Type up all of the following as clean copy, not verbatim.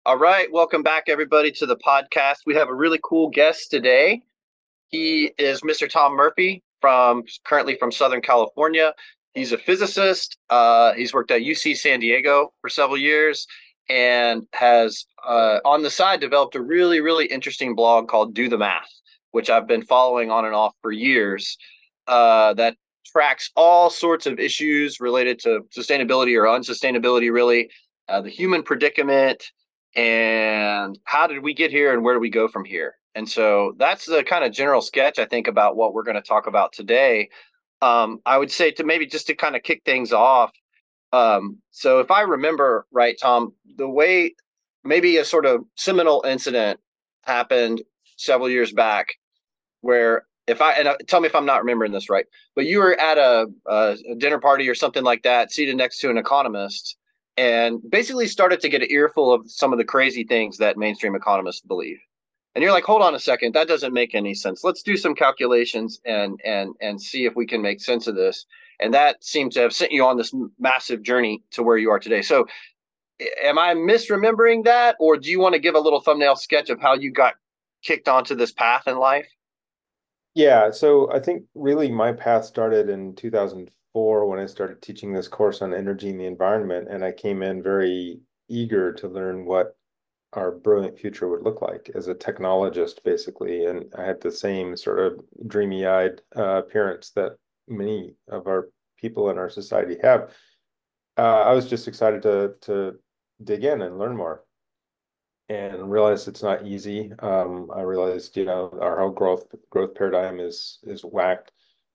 All right, welcome back everybody to the podcast. We have a really cool guest today. He is Mr. Tom Murphy from currently from Southern California. He's a physicist. He's worked at UC San Diego for several years and has on the side developed a really interesting blog called Do the Math, which I've been following on and off for years. That tracks all sorts of issues related to sustainability or unsustainability, really, the human predicament, and how did we get here and where do we go from here. And so that's the kind of general sketch, I think, about what we're going to talk about today. I would say to maybe just to kind of kick things off. So if I remember right, Tom, the way maybe a sort of seminal incident happened several years back where if I, and tell me if I'm not remembering this right, but you were at a dinner party or something like that, seated next to an economist, and basically started to get an earful of some of the crazy things that mainstream economists believe. And you're like, hold on a second, that doesn't make any sense. Let's do some calculations and see if we can make sense of this. And that seems to have sent you on this massive journey to where you are today. So, am I misremembering that, or do you want to give a little thumbnail sketch of how you got kicked onto this path in life? Yeah, so I think really my path started in 2004 when I started teaching this course on energy and the environment, and I came in very eager to learn what our brilliant future would look like as a technologist, basically. And I had the same sort of dreamy-eyed appearance that many of our people in our society have. I was just excited to dig in and learn more and realized it's not easy. I realized, our whole growth paradigm is whacked.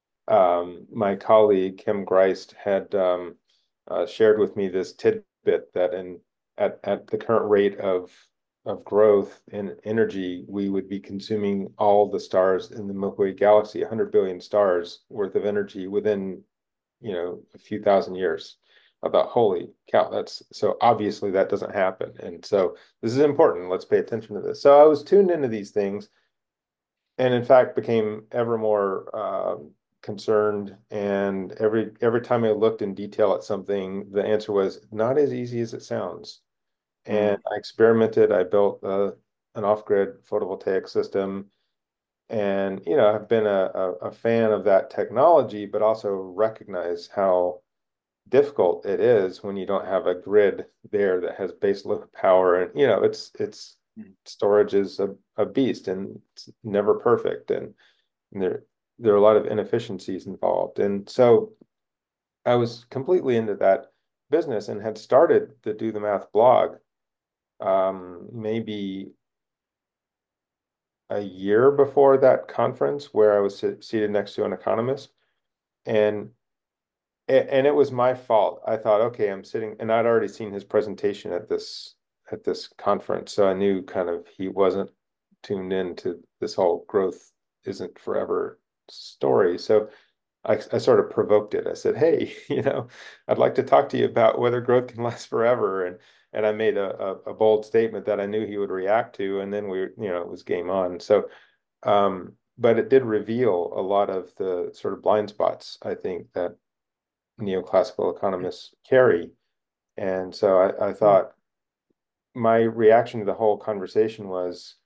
My colleague Kim Greist had shared with me this tidbit that at the current rate of growth in energy, we would be consuming all the stars in the Milky Way galaxy, 100 billion stars worth of energy within, a few thousand years. I thought, holy cow, that's so obviously that doesn't happen. And so this is important. Let's pay attention to this. So I was tuned into these things and in fact became ever more concerned. And every time I looked in detail at something, the answer was not as easy as it sounds. And Mm. I experimented. I built an off-grid photovoltaic system. And, I've been a fan of that technology, but also recognize how difficult it is when you don't have a grid there that has base load power. And, it's storage is a beast and it's never perfect. And there are a lot of inefficiencies involved. And so I was completely into that business and had started the Do the Math blog maybe a year before that conference where I was seated next to an economist. And and it was my fault. I thought, okay, I'm sitting, and I'd already seen his presentation at this conference, so I knew kind of he wasn't tuned in to this whole growth isn't forever story. So I sort of provoked it. I said, hey, I'd like to talk to you about whether growth can last forever. And I made a bold statement that I knew he would react to, and then it was game on. So, but it did reveal a lot of the sort of blind spots, I think, that neoclassical economists carry. And so I thought my reaction to the whole conversation was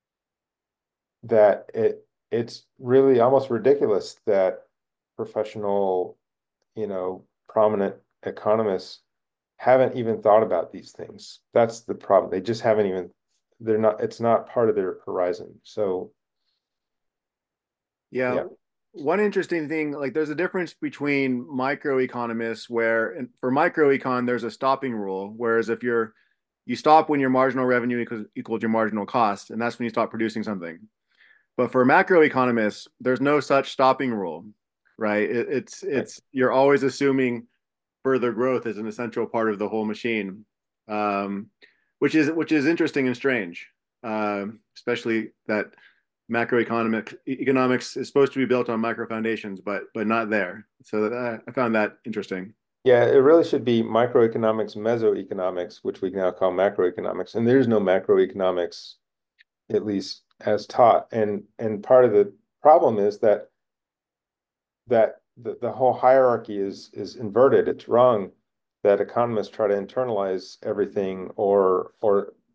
that it's really almost ridiculous that professional, prominent economists haven't even thought about these things. That's the problem. They just haven't even, they're not, it's not part of their horizon. So, Yeah. yeah. One interesting thing, like there's a difference between microeconomists where for microecon there's a stopping rule, whereas if you stop when your marginal revenue equals your marginal cost, and that's when you stop producing something. But for macroeconomists, there's no such stopping rule, right? Right. It's you're always assuming further growth is an essential part of the whole machine, um, which is interesting and strange, especially that macroeconomic economics is supposed to be built on micro foundations, but not there. So I found that interesting. Yeah, it really should be microeconomics, mesoeconomics, which we now call macroeconomics. And there's no macroeconomics, at least as taught. And part of the problem is that the whole hierarchy is inverted. It's wrong that economists try to internalize everything or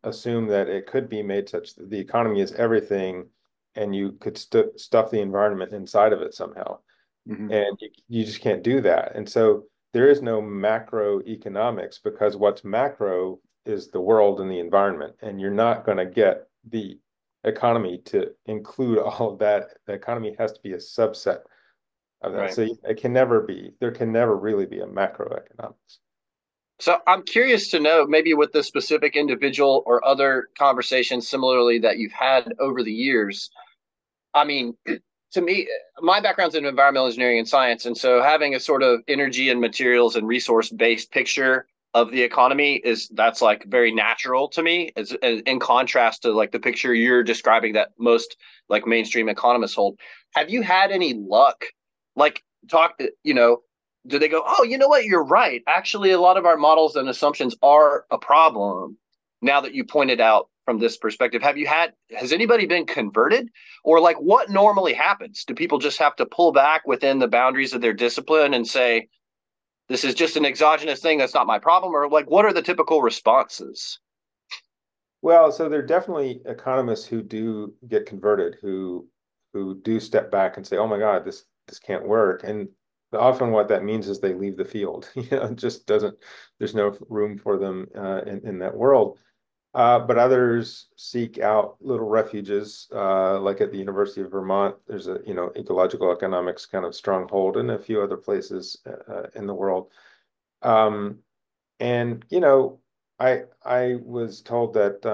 assume that it could be made such that the economy is everything, and you could stuff the environment inside of it somehow. Mm-hmm. And you just can't do that. And so there is no macroeconomics, because what's macro is the world and the environment. And you're not going to get the economy to include all of that. The economy has to be a subset of that. Right. So it can never be, there can never really be a macroeconomics. So I'm curious to know, maybe with this specific individual or other conversations similarly that you've had over the years. I mean, to me, my background's in environmental engineering and science, and so having a sort of energy and materials and resource based picture of the economy that's like very natural to me. It's in contrast to like the picture you're describing that most like mainstream economists hold. Have you had any luck? Like talk, do they go, oh, you know what, you're right. Actually, a lot of our models and assumptions are a problem. Now that you pointed out from this perspective, has anybody been converted? Or like what normally happens? Do people just have to pull back within the boundaries of their discipline and say, this is just an exogenous thing, that's not my problem? Or like what are the typical responses? Well, so there are definitely economists who do get converted, who do step back and say, "Oh my God, this can't work." And often what that means is they leave the field. It just doesn't. There's no room for them in that world. But others seek out little refuges, like at the University of Vermont. There's a ecological economics kind of stronghold, and a few other places in the world. Um, and I was told that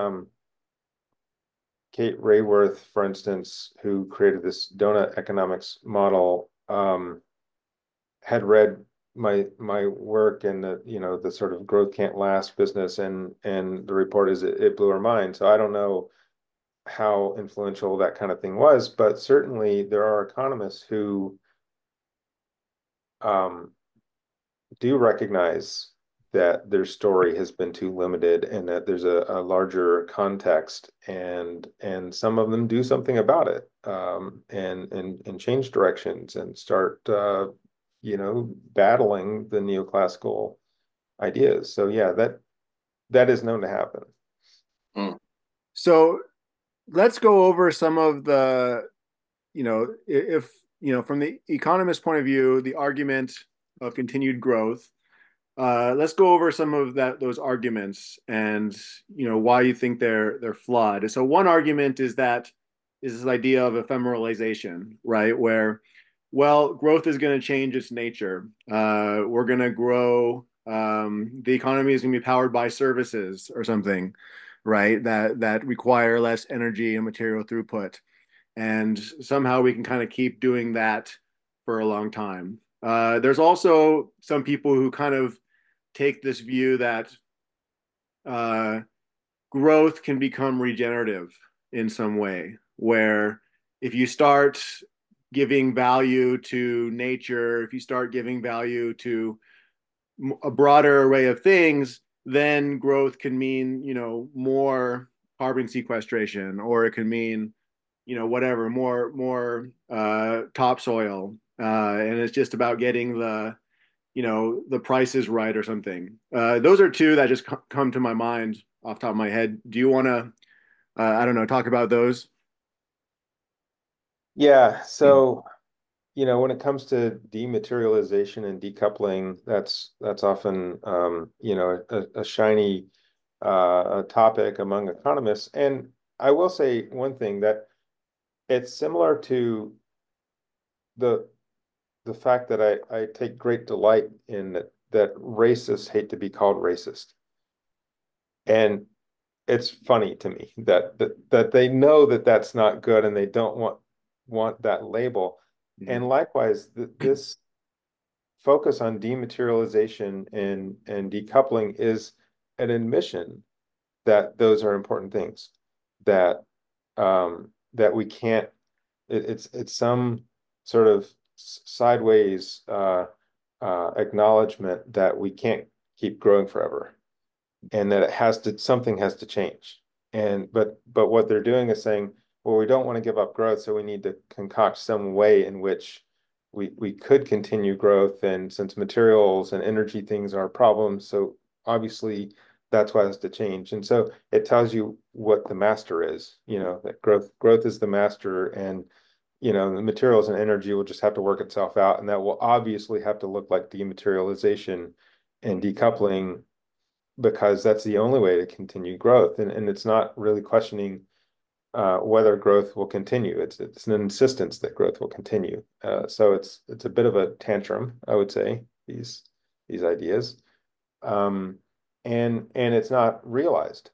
Kate Raworth, for instance, who created this donut economics model, had read my work, and the sort of growth can't last business, and the report is it blew her mind. So I don't know how influential that kind of thing was, but certainly there are economists who um, do recognize that their story has been too limited, and that there's a larger context, and some of them do something about it, and change directions and start battling the neoclassical ideas. So yeah, that is known to happen. Mm. So let's go over some of the, if, from the economist point of view, the argument of continued growth. Let's go over some of those arguments, and why you think they're flawed. So one argument is this idea of ephemeralization, right? Where, well, growth is going to change its nature. We're going to grow. The economy is going to be powered by services or something, right? That require less energy and material throughput, and somehow we can kind of keep doing that for a long time. There's also some people who kind of take this view that uh, growth can become regenerative in some way, where if you start giving value to nature, if you start giving value to a broader array of things, then growth can mean, more carbon sequestration, or it can mean, whatever, more topsoil. And it's just about getting the price is right or something. Those are two that just come to my mind off the top of my head. Do you want to, I don't know, talk about those? Yeah, so when it comes to dematerialization and decoupling, that's often a shiny a topic among economists. And I will say one thing, that it's similar to the the fact that I take great delight in that racists hate to be called racist. And it's funny to me that they know that that's not good, and they don't want that label. Mm-hmm. And likewise, this focus on dematerialization and decoupling is an admission that those are important things, that that we can't, it's some sort of sideways acknowledgement that we can't keep growing forever, and that something has to change. But what they're doing is saying, well, we don't want to give up growth, so we need to concoct some way in which we could continue growth. And since materials and energy things are problems, so obviously That's why it has to change. And so it tells you what the master is, that growth is the master, and the materials and energy will just have to work itself out. And that will obviously have to look like dematerialization and decoupling, because that's the only way to continue growth. And it's not really questioning whether growth will continue. It's an insistence that growth will continue. So it's a bit of a tantrum, I would say, these ideas. And it's not realized.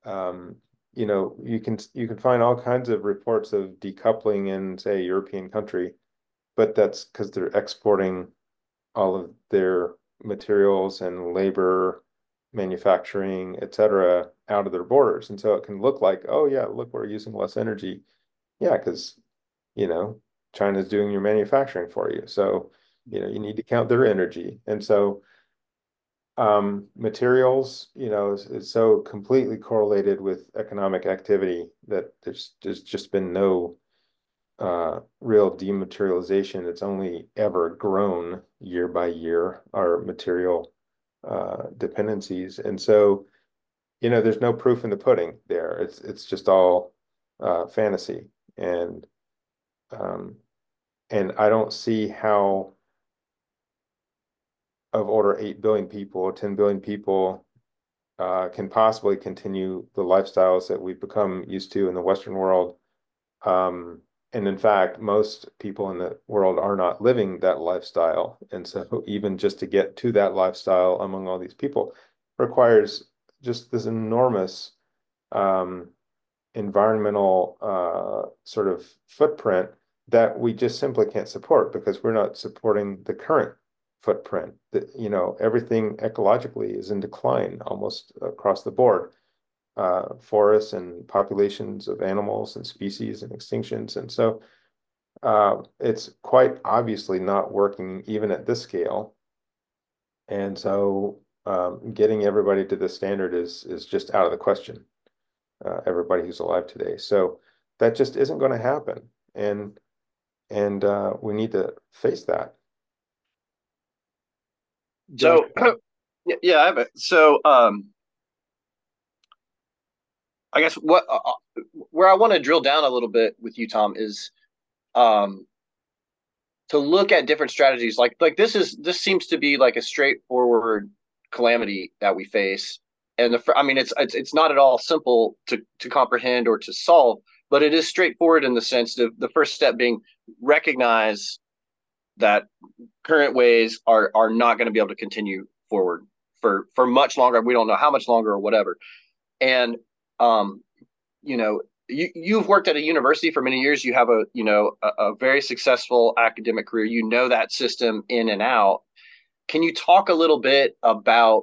You can find all kinds of reports of decoupling in, say, a European country, but that's because they're exporting all of their materials and labor, manufacturing, et cetera, out of their borders. And so it can look like, oh yeah, look, we're using less energy. Yeah, because you know, China's doing your manufacturing for you. So, you need to count their energy. And so materials, is so completely correlated with economic activity that there's just been no real dematerialization. It's only ever grown year by year, our material dependencies. And so, there's no proof in the pudding there. It's just all fantasy. And um, and I don't see how, of order 8 billion people or 10 billion people can possibly continue the lifestyles that we've become used to in the Western world. And in fact, most people in the world are not living that lifestyle. And so even just to get to that lifestyle among all these people requires just this enormous um, environmental sort of footprint that we just simply can't support, because we're not supporting the current footprint. That, everything ecologically is in decline almost across the board. Forests and populations of animals and species and extinctions. And so it's quite obviously not working even at this scale. And so getting everybody to this standard is just out of the question. Everybody who's alive today. So that just isn't going to happen. And we need to face that. Josh, So, yeah, I have it. So, I guess where I want to drill down a little bit with you, Tom, is um, to look at different strategies. Like this seems to be like a straightforward calamity that we face, and I mean it's not at all simple to comprehend or to solve, but it is straightforward in the sense that the first step being recognize that current ways are not going to be able to continue forward for much longer. We don't know how much longer or whatever. And um, you've worked at a university for many years. You have a very successful academic career. You know that system in and out. Can you talk a little bit about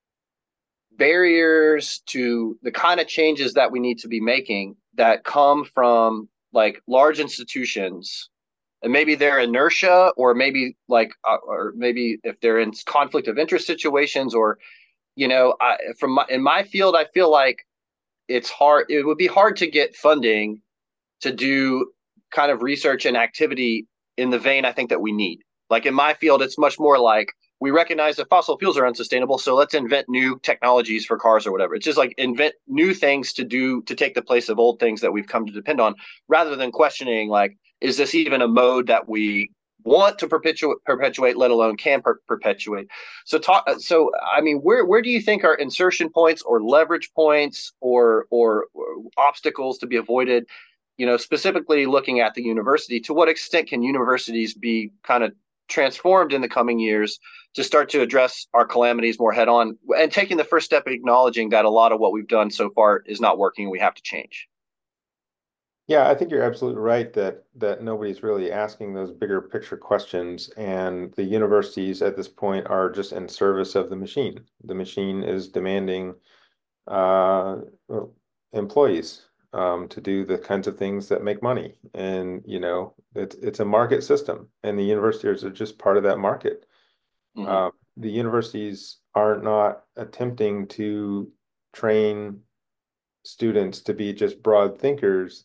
barriers to the kind of changes that we need to be making that come from like large institutions, and maybe their inertia, or maybe or maybe if they're in conflict of interest situations, or in my field, I feel like it's hard. It would be hard to get funding to do kind of research and activity in the vein I think that we need. Like in my field, it's much more like we recognize that fossil fuels are unsustainable, so let's invent new technologies for cars or whatever. It's just like invent new things to take the place of old things that we've come to depend on, rather than questioning like, is this even a mode that we want to perpetuate, let alone can perpetuate. So I mean, where do you think are insertion points or leverage points or obstacles to be avoided, specifically looking at the university? To what extent can universities be kind of transformed in the coming years to start to address our calamities more head on, and taking the first step of acknowledging that a lot of what we've done so far is not working and we have to change? Yeah, I think you're absolutely right that nobody's really asking those bigger picture questions, and the universities at this point are just in service of the machine. The machine is demanding uh, employees to do the kinds of things that make money, and it's a market system, and the universities are just part of that market. Mm-hmm. The universities are not attempting to train students to be just broad thinkers.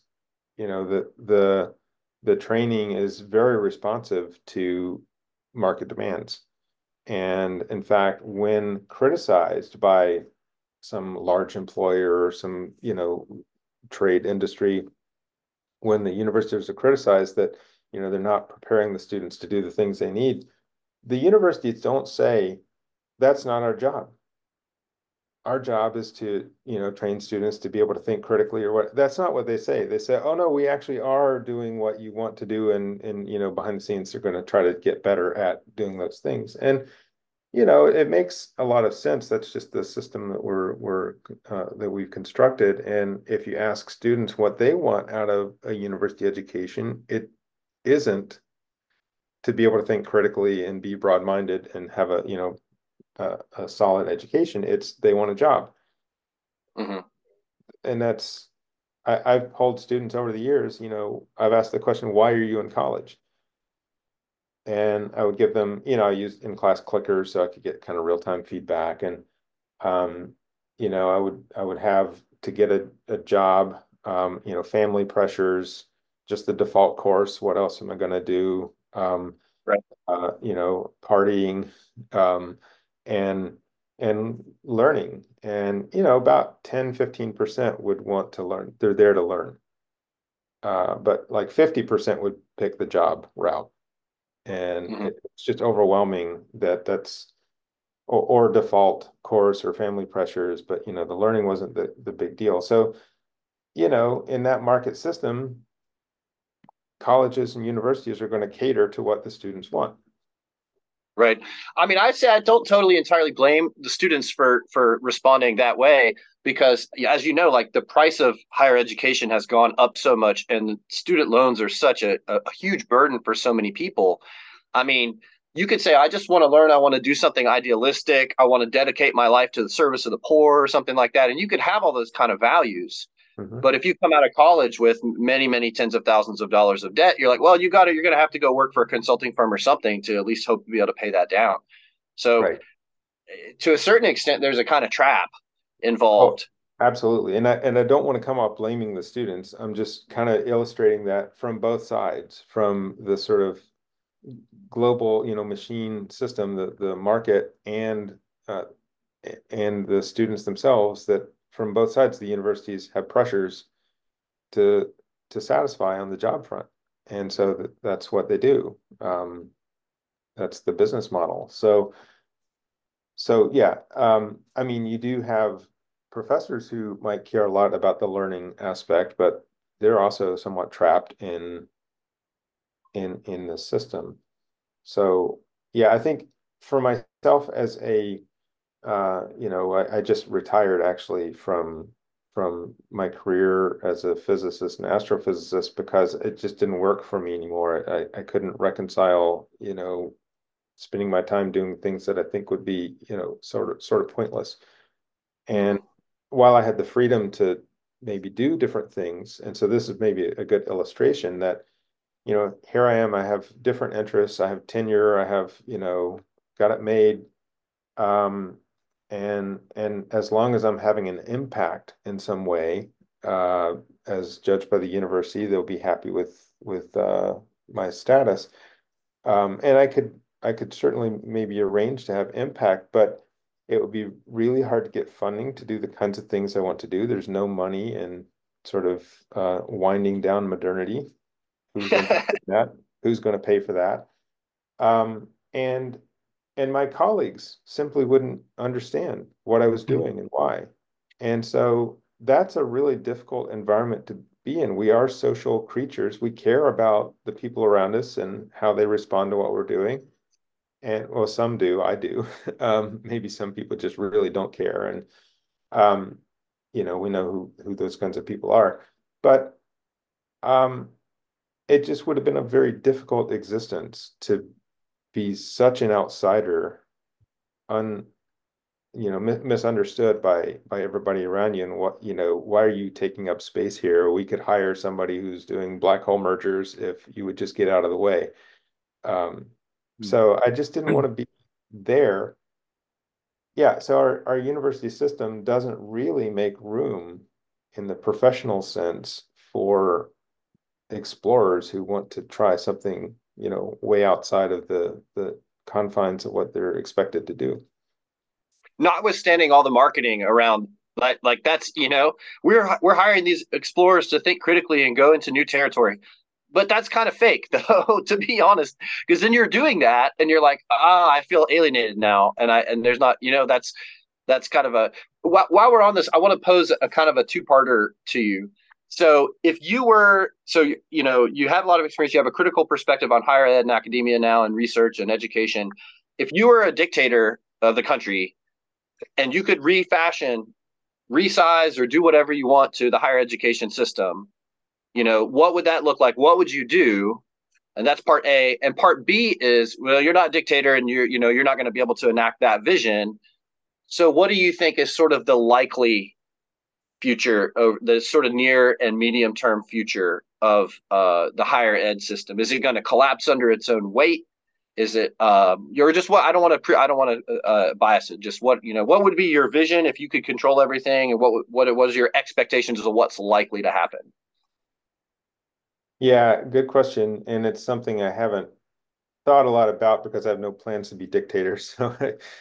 The training is very responsive to market demands. And in fact, when criticized by some large employer or some, trade industry, when the universities are criticized that, they're not preparing the students to do the things they need, the universities don't say, that's not our job. Our job is to, train students to be able to think critically or what. That's not what they say. They say, oh no, we actually are doing what you want to do. And, behind the scenes, they're going to try to get better at doing those things. And, it makes a lot of sense. That's just the system that that we've constructed. And if you ask students what they want out of a university education, it isn't to be able to think critically and be broad-minded and have a solid education. It's they want a job. Mm-hmm. And I've told students over the years, I've asked the question, why are you in college? And I would give them, I used in-class clickers so I could get kind of real-time feedback. And, I would have to get a job, family pressures, just the default course. What else am I going to do? Right. Partying, and learning. And, about 10-15% would want to learn. They're there to learn. But like 50% would pick the job route. And Mm-hmm. it's just overwhelming that's or default course or family pressures, but the learning wasn't the big deal. So, in that market system, colleges and universities are going to cater to what the students want. Right. I mean, I'd say I don't totally entirely blame the students for responding that way because, as you know, like the price of higher education has gone up so much, and student loans are such a huge burden for so many people. I mean, you could say, I just want to learn. I want to do something idealistic. I want to dedicate my life to the service of the poor or something like that. And you could have all those kind of values. Mm-hmm. But if you come out of college with many, many tens of thousands of dollars of debt, you're like, well, you're going to have to go work for a consulting firm or something to at least hope to be able to pay that down. So, Right. to a certain extent, there's a kind of trap Oh, involved. absolutely. And I don't want to come off blaming the students. I'm just kind of illustrating that from both sides, from the sort of global, machine system, the market, uh, and the students themselves, that from both sides, the universities have pressures to satisfy on the job front. And so that's what they do. That's the business model. So yeah, I mean, you do have professors who might care a lot about the learning aspect, but they're also somewhat trapped in the system. So yeah, I think for myself as I just retired actually from my career as a physicist and astrophysicist because it just didn't work for me anymore. I couldn't reconcile, spending my time doing things that I think would be, sort of pointless. And while I had the freedom to maybe do different things, and so this is maybe a good illustration that, here I am, I have different interests, I have tenure, I have, got it made. And as long as I'm having an impact in some way, as judged by the university, they'll be happy with my status. And I could certainly maybe arrange to have impact, but it would be really hard to get funding to do the kinds of things I want to do. There's no money in sort of winding down modernity. Who's interested in that? Who's going to pay for that? Um, and and my colleagues simply wouldn't understand what I was doing and why. And so that's a really difficult environment to be in. We are social creatures. We care about the people around us and how they respond to what we're doing. And well, some do, I do. Maybe some people just really don't care. And um, we know who those kinds of people are. But um, it just would have been a very difficult existence to be such an outsider, un misunderstood by everybody around you. And why are you taking up space here? We could hire somebody who's doing black hole mergers if you would just get out of the way. um, so I just didn't want to be there. Yeah, so our university system doesn't really make room in the professional sense for explorers who want to try something, way outside of the confines of what they're expected to do. notwithstanding all the marketing around, like that's, we're hiring these explorers to think critically and go into new territory. But that's kind of fake, though, to be honest, because then you're doing that and you're like, I feel alienated now, and there's not, that's kind of a. While we're on this, I want to pose a kind of a two-parter to you. So if you were, you have a lot of experience, you have a critical perspective on higher ed and academia now, and research and education. If you were a dictator of the country and you could refashion, resize, or do whatever you want to the higher education system, what would that look like? What would you do? And that's part A. And part B is, well, you're not a dictator, and you're not going to be able to enact that vision. So what do you think is sort of the likely future, of the sort of near and medium term future of the higher ed system? Is it going to collapse under its own weight? Is it you're just what? I don't want to bias it. Just what would be your vision if you could control everything, and what it was your expectations of what's likely to happen? Yeah, good question. And it's something I haven't thought a lot about because I have no plans to be dictator. So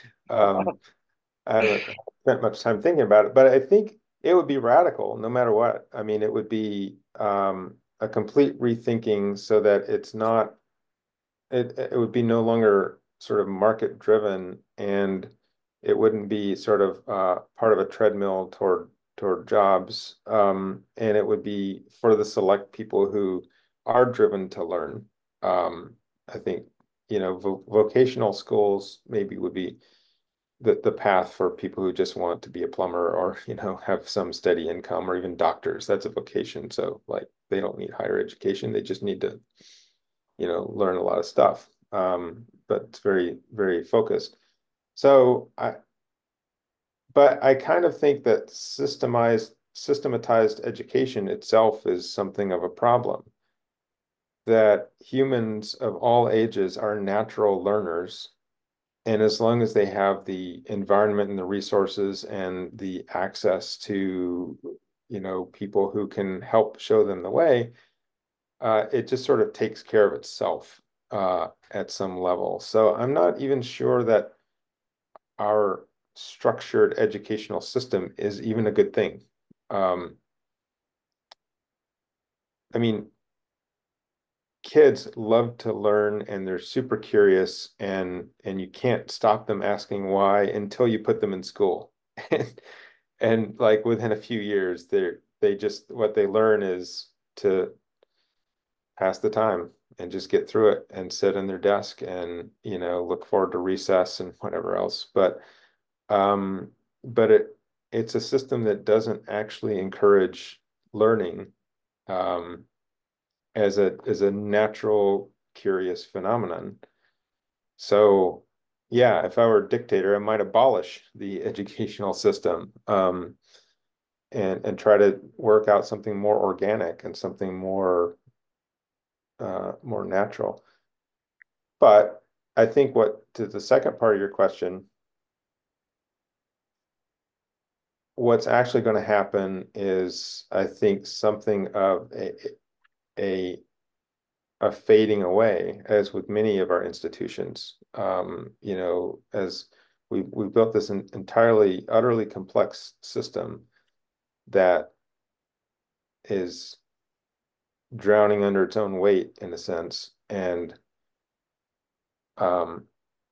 I haven't spent much time thinking about it. But I think it would be radical no matter what. I mean, it would be a complete rethinking so that it's not, it would be no longer sort of market driven, and it wouldn't be sort of part of a treadmill toward jobs. And it would be for the select people who are driven to learn. I think, vocational schools maybe would be the path for people who just want to be a plumber, or, have some steady income, or even doctors. That's a vocation. So like they don't need higher education. They just need to, learn a lot of stuff. But it's very, very focused. So but I kind of think that systematized education itself is something of a problem. That humans of all ages are natural learners, and as long as they have the environment and the resources and the access to, people who can help show them the way, it just sort of takes care of itself at some level. So I'm not even sure that our structured educational system is even a good thing. Um, I mean, kids love to learn and they're super curious, and you can't stop them asking why until you put them in school. And like within a few years, they just what they learn is to pass the time and just get through it and sit in their desk and, look forward to recess and whatever else. Um, but it's a system that doesn't actually encourage learning as a natural, curious phenomenon. So, yeah, if I were a dictator, I might abolish the educational system, and try to work out something more organic and something more natural. But I think to the second part of your question, what's actually going to happen is, I think, something of a a fading away, as with many of our institutions. As we built this entirely, utterly complex system that is drowning under its own weight in a sense, um,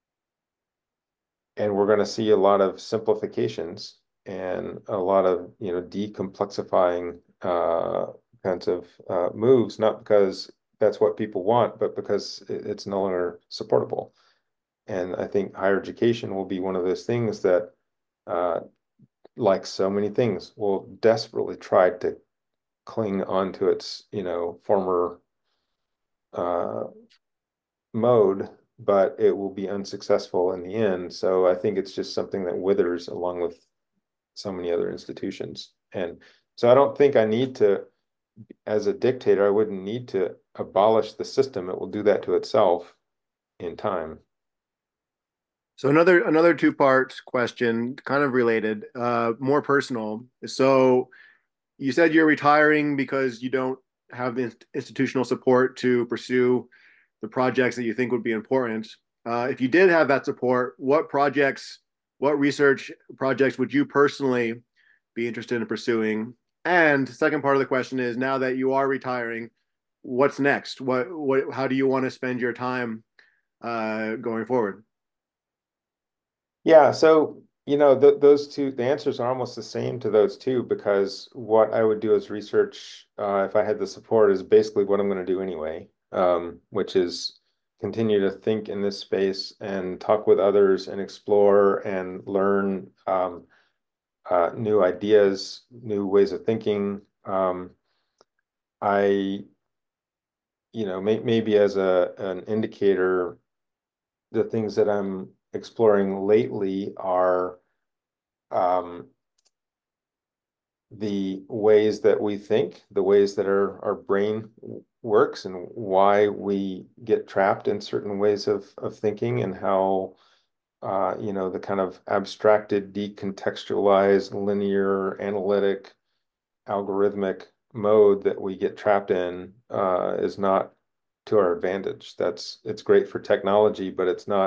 and we're going to see a lot of simplifications and a lot of decomplexifying kinds of moves, not because that's what people want, but because it's no longer supportable. And I think higher education will be one of those things that, like so many things, will desperately try to cling onto its, former uh, mode, but it will be unsuccessful in the end. So I think it's just something that withers along with so many other institutions. And so I don't think I need to, as a dictator, I wouldn't need to abolish the system. It will do that to itself in time. So another two part question, kind of related, more personal. So you said you're retiring because you don't have the institutional support to pursue the projects that you think would be important. If you did have that support, what projects what research projects would you personally be interested in pursuing? And second part of the question is, now that you are retiring, what's next? How do you want to spend your time going forward? Yeah, so those two, the answers are almost the same to those two because what I would do as research, if I had the support, is basically what I'm going to do anyway, which is continue to think in this space and talk with others and explore and learn new ideas, new ways of thinking. I, maybe as an indicator, the things that I'm exploring lately are um, the ways that we think, the ways that our brain works, and why we get trapped in certain ways of thinking, and how the kind of abstracted, decontextualized, linear, analytic, algorithmic mode that we get trapped in is not to our advantage. It's great for technology, but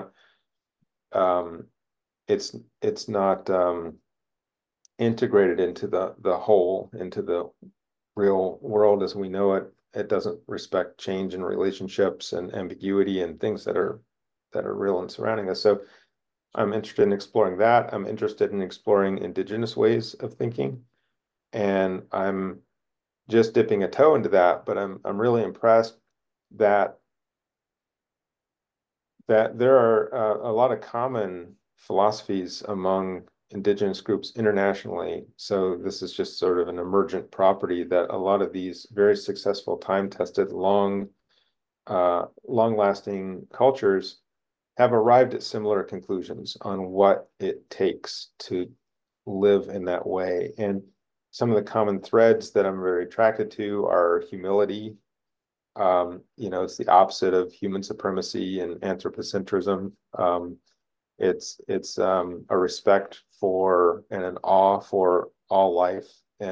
um, it's not integrated into the whole, into the real world as we know it. It doesn't respect change in relationships and ambiguity and things that are real and surrounding us. So I'm interested in exploring that. I'm interested in exploring indigenous ways of thinking, and I'm just dipping a toe into that. But I'm really impressed that there are a lot of common philosophies among indigenous groups internationally. So this is just sort of an emergent property that a lot of these very successful, time-tested, long-lasting cultures have arrived at similar conclusions on what it takes to live in that way. And some of the common threads that I'm very attracted to are humility. It's the opposite of human supremacy and anthropocentrism. It's a respect for and an awe for all life,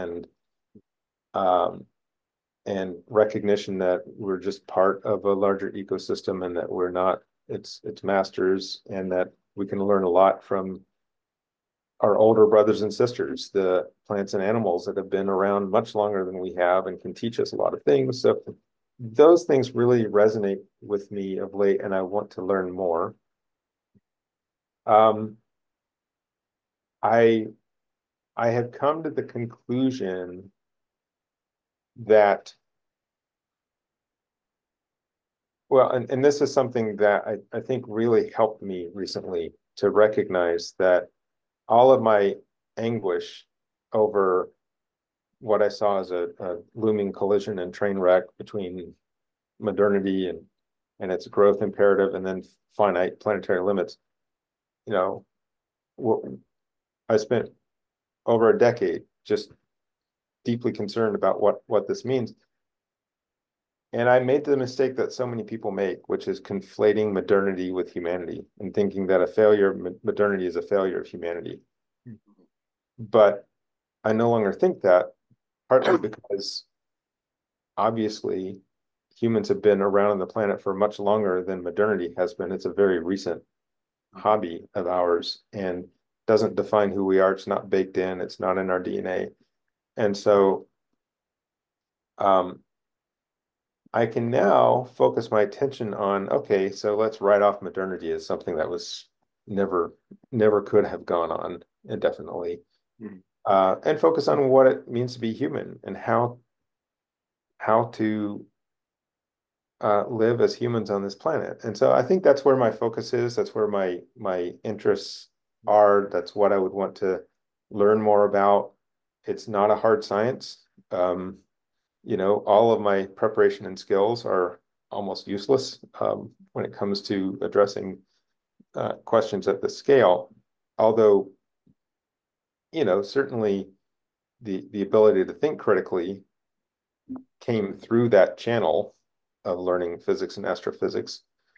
um, and recognition that we're just part of a larger ecosystem and that we're not its masters, and that we can learn a lot from our older brothers and sisters, the plants and animals that have been around much longer than we have and can teach us a lot of things. So those things really resonate with me of late, and I want to learn more. Um, I I have come to the conclusion that, well, and this is something that I think really helped me recently to recognize that all of my anguish over what I saw as a looming collision and train wreck between modernity and its growth imperative and then finite planetary limits. You know, I spent over a decade just deeply concerned about what this means. And I made the mistake that so many people make, which is conflating modernity with humanity and thinking that a failure of modernity is a failure of humanity. But I no longer think that, partly because obviously humans have been around on the planet for much longer than modernity has been. It's a very recent hobby of ours and doesn't define who we are. It's not baked in, it's not in our DNA. And so I can now focus my attention on, okay, so let's write off modernity as something that was never could have gone on indefinitely. And focus on what it means to be human and how to live as humans on this planet. And so I think that's where my focus is. That's where my interests are. That's what I would want to learn more about. It's not a hard science. All of my preparation and skills are almost useless when it comes to addressing questions at this scale. Although, certainly the ability to think critically came through that channel of learning physics and astrophysics.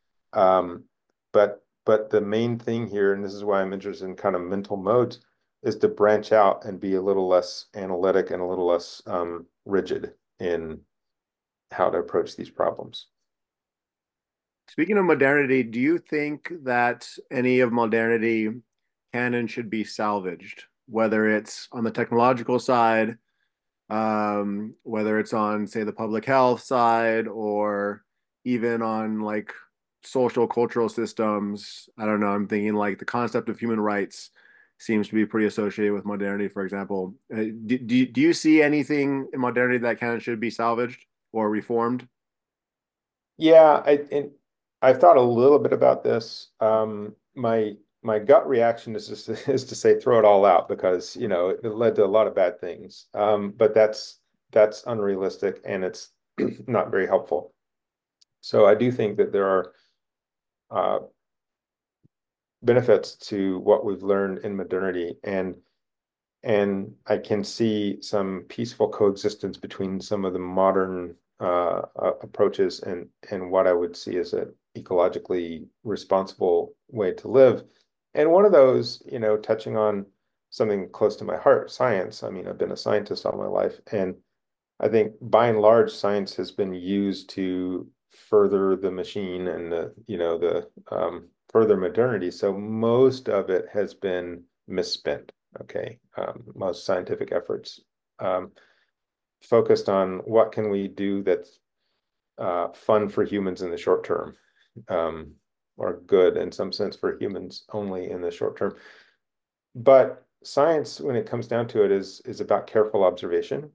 But the main thing here, and this is why I'm interested in kind of mental modes, is to branch out and be a little less analytic and a little less rigid in how to approach these problems. Speaking of modernity, do you think that any of modernity canon should be salvaged, whether it's on the technological side, whether it's on, say, the public health side, or even on like social cultural systems. I don't know. I'm thinking like the concept of human rights seems to be pretty associated with modernity, for example. Do you see anything in modernity that kind of should be salvaged or reformed? Yeah, I've thought a little bit about this. My gut reaction is just is to say throw it all out because it led to a lot of bad things. But that's unrealistic and it's not very helpful. So I do think that there are uh, benefits to what we've learned in modernity, and I can see some peaceful coexistence between some of the modern approaches and what I would see as an ecologically responsible way to live. And one of those, touching on something close to my heart, science. I mean, I've been a scientist all my life, and I think by and large, science has been used to further the machine and the further modernity. So most of it has been misspent. Okay, most scientific efforts um, focused on what can we do that's fun for humans in the short term, um, or good in some sense for humans only in the short term. But science, when it comes down to it, is about careful observation,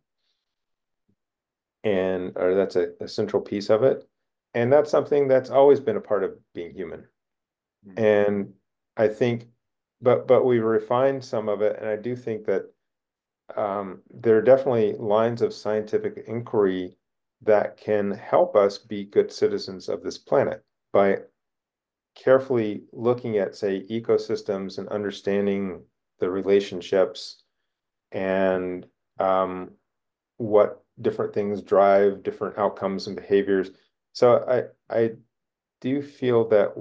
and or that's a central piece of it. And that's something that's always been a part of being human. Mm. And I think, but we refined some of it, and I do think that there are definitely lines of scientific inquiry that can help us be good citizens of this planet by carefully looking at, say, ecosystems and understanding the relationships and what different things drive different outcomes and behaviors. So I do feel that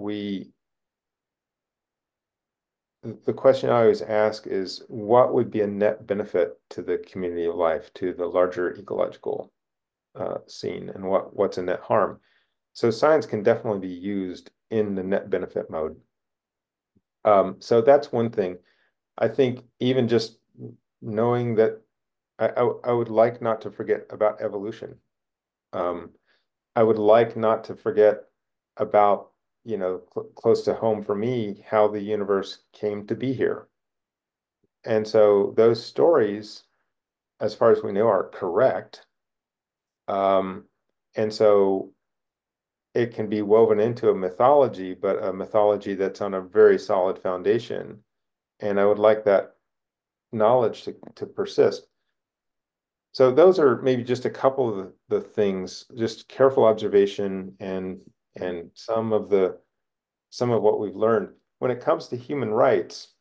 the question I always ask is what would be a net benefit to the community of life, to the larger ecological scene, and what's a net harm? So science can definitely be used in the net benefit mode. So that's one thing. I think even just knowing that I would like not to forget about evolution. Um, I would like not to forget about, close to home for me, how the universe came to be here. And so those stories, as far as we know, are correct. Um, and so it can be woven into a mythology, but a mythology that's on a very solid foundation. And I would like that knowledge to persist. So those are maybe just a couple of the things, just careful observation and some of what we've learned. When it comes to human rights,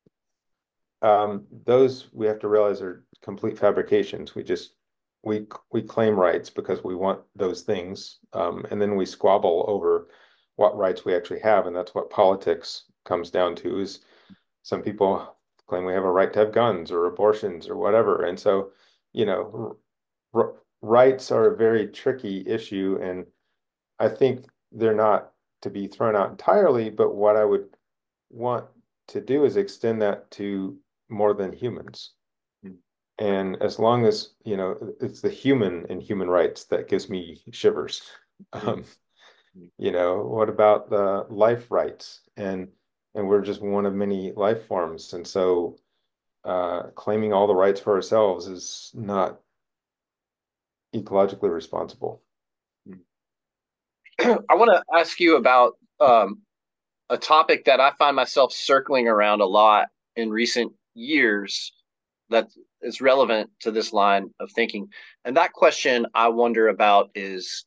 those we have to realize are complete fabrications. We claim rights because we want those things, and then we squabble over what rights we actually have, and that's what politics comes down to. Is some people claim we have a right to have guns or abortions or whatever, and so you know, rights are a very tricky issue, and I think they're not to be thrown out entirely. But what I would want to do is extend that to more than humans. Mm. And as long as, it's the human and human rights that gives me shivers. Um, what about the life rights? And we're just one of many life forms. And so claiming all the rights for ourselves is not ecologically responsible. I want to ask you about a topic that I find myself circling around a lot in recent years that is relevant to this line of thinking. And that question I wonder about is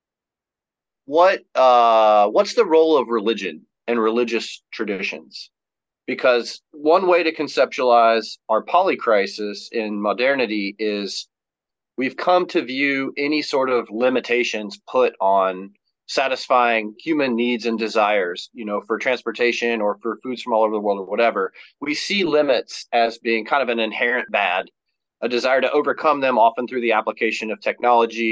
what's the role of religion and religious traditions? Because one way to conceptualize our polycrisis in modernity is we've come to view any sort of limitations put on satisfying human needs and desires, for transportation or for foods from all over the world or whatever. We see limits as being kind of an inherent bad, a desire to overcome them often through the application of technology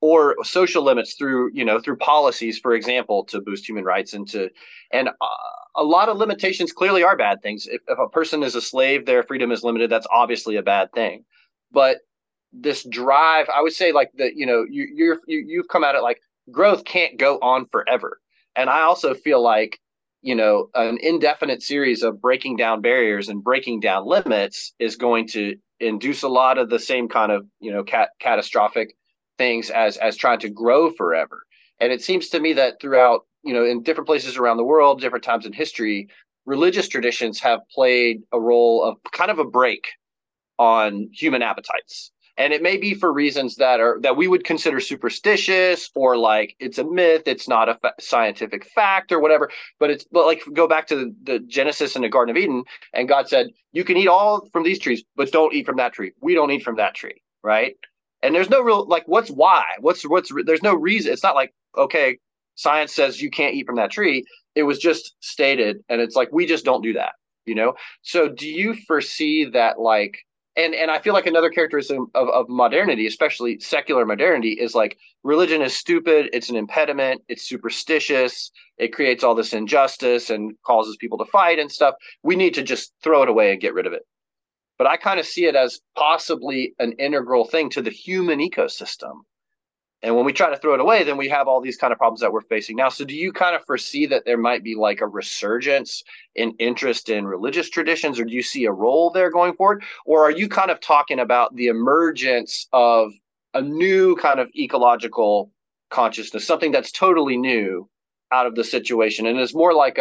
or social limits through, through policies, for example, to boost human rights and a lot of limitations clearly are bad things. If a person is a slave, their freedom is limited. That's obviously a bad thing. But this drive, I would say, like you've come at it like growth can't go on forever. And I also feel like, an indefinite series of breaking down barriers and breaking down limits is going to induce a lot of the same kind of, catastrophic things as trying to grow forever. And it seems to me that throughout, in different places around the world, different times in history, religious traditions have played a role of kind of a brake on human appetites. And it may be for reasons that we would consider superstitious, or like it's a myth, it's not a scientific fact or whatever. But like, go back to the Genesis in the Garden of Eden, and God said, you can eat all from these trees, but don't eat from that tree. We don't eat from that tree, right? And there's no real, like, there's no reason. It's not like, okay, science says you can't eat from that tree. It was just stated, and it's like, we just don't do that. So do you foresee that, like, and I feel like another characteristic of modernity, especially secular modernity, is like religion is stupid, it's an impediment, it's superstitious, it creates all this injustice and causes people to fight and stuff. We need to just throw it away and get rid of it. But I kind of see it as possibly an integral thing to the human ecosystem. And when we try to throw it away, then we have all these kind of problems that we're facing now. So do you kind of foresee that there might be like a resurgence in interest in religious traditions, or do you see a role there going forward? Or are you kind of talking about the emergence of a new kind of ecological consciousness, something that's totally new out of the situation, and is more like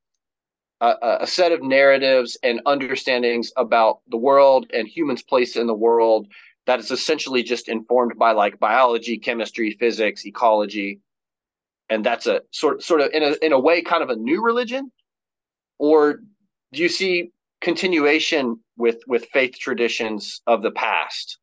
a set of narratives and understandings about the world and humans' place in the world that is essentially just informed by like biology, chemistry, physics, ecology, and that's a sort of in a way kind of a new religion? Or do you see continuation with faith traditions of the past?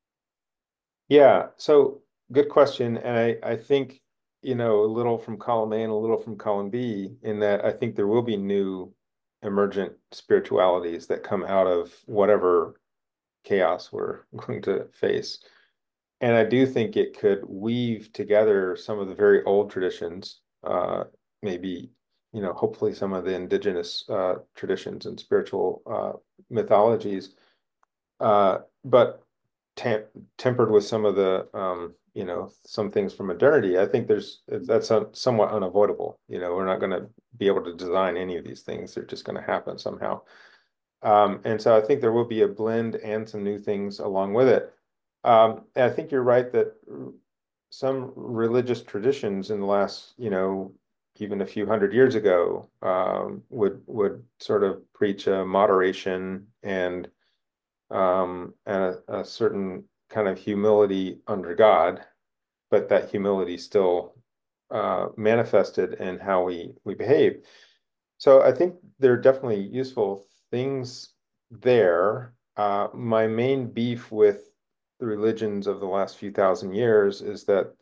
Yeah, so good question. And I think, a little from column A and a little from column B, in that I think there will be new emergent spiritualities that come out of whatever chaos we're going to face. And I do think it could weave together some of the very old traditions, maybe, hopefully some of the indigenous traditions and spiritual mythologies, but tempered with some of the, some things from modernity. I think that's somewhat unavoidable. We're not going to be able to design any of these things. They're just going to happen somehow. And so I think there will be a blend and some new things along with it. And I think you're right that some religious traditions in the last, even a few hundred years ago, would sort of preach a moderation and a certain kind of humility under God, but that humility still manifested in how we behave. So I think there are definitely useful things there. My main beef with the religions of the last few thousand years is that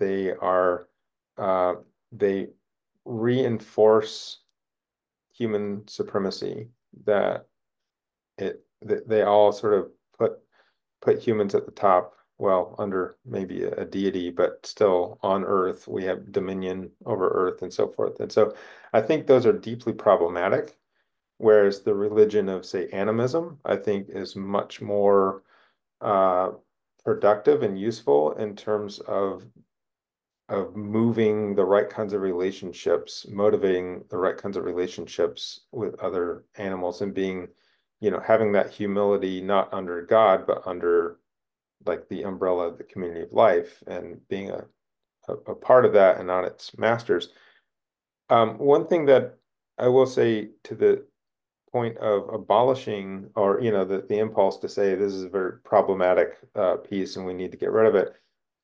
they reinforce human supremacy, that they all sort of put humans at the top, well, under maybe a deity, but still on Earth, we have dominion over Earth and so forth. And so I think those are deeply problematic. Whereas the religion of, say, animism, I think is much more productive and useful in terms of moving the right kinds of relationships, motivating the right kinds of relationships with other animals, and being, having that humility not under God, but under like the umbrella of the community of life, and being a part of that and not its masters. One thing that I will say to the point of abolishing, or the impulse to say this is a very problematic piece and we need to get rid of it.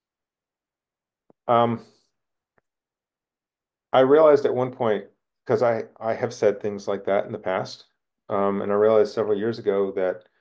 I realized at one point, because I have said things like that in the past, and I realized several years ago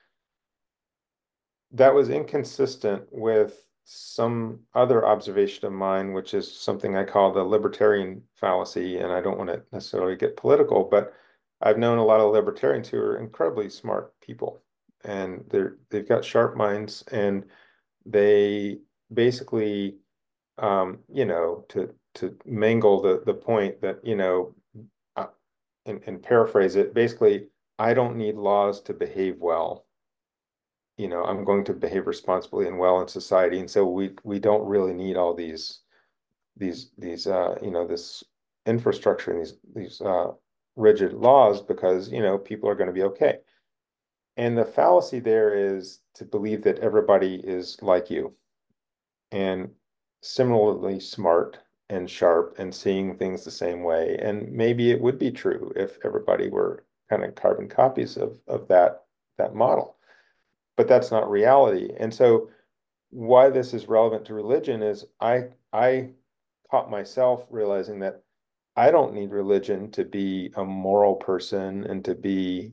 that was inconsistent with some other observation of mine, which is something I call the libertarian fallacy. And I don't want to necessarily get political, but I've known a lot of libertarians who are incredibly smart people, and they've got sharp minds, and they basically to mangle the point that, uh, and paraphrase it, basically, I don't need laws to behave well. I'm going to behave responsibly and well in society, and so we don't really need all this infrastructure and these rigid laws because people are going to be okay. And the fallacy there is to believe that everybody is like you and similarly smart and sharp and seeing things the same way. And maybe it would be true if everybody were kind of carbon copies of that model. But that's not reality. And so why this is relevant to religion is I caught myself realizing that I don't need religion to be a moral person and to be,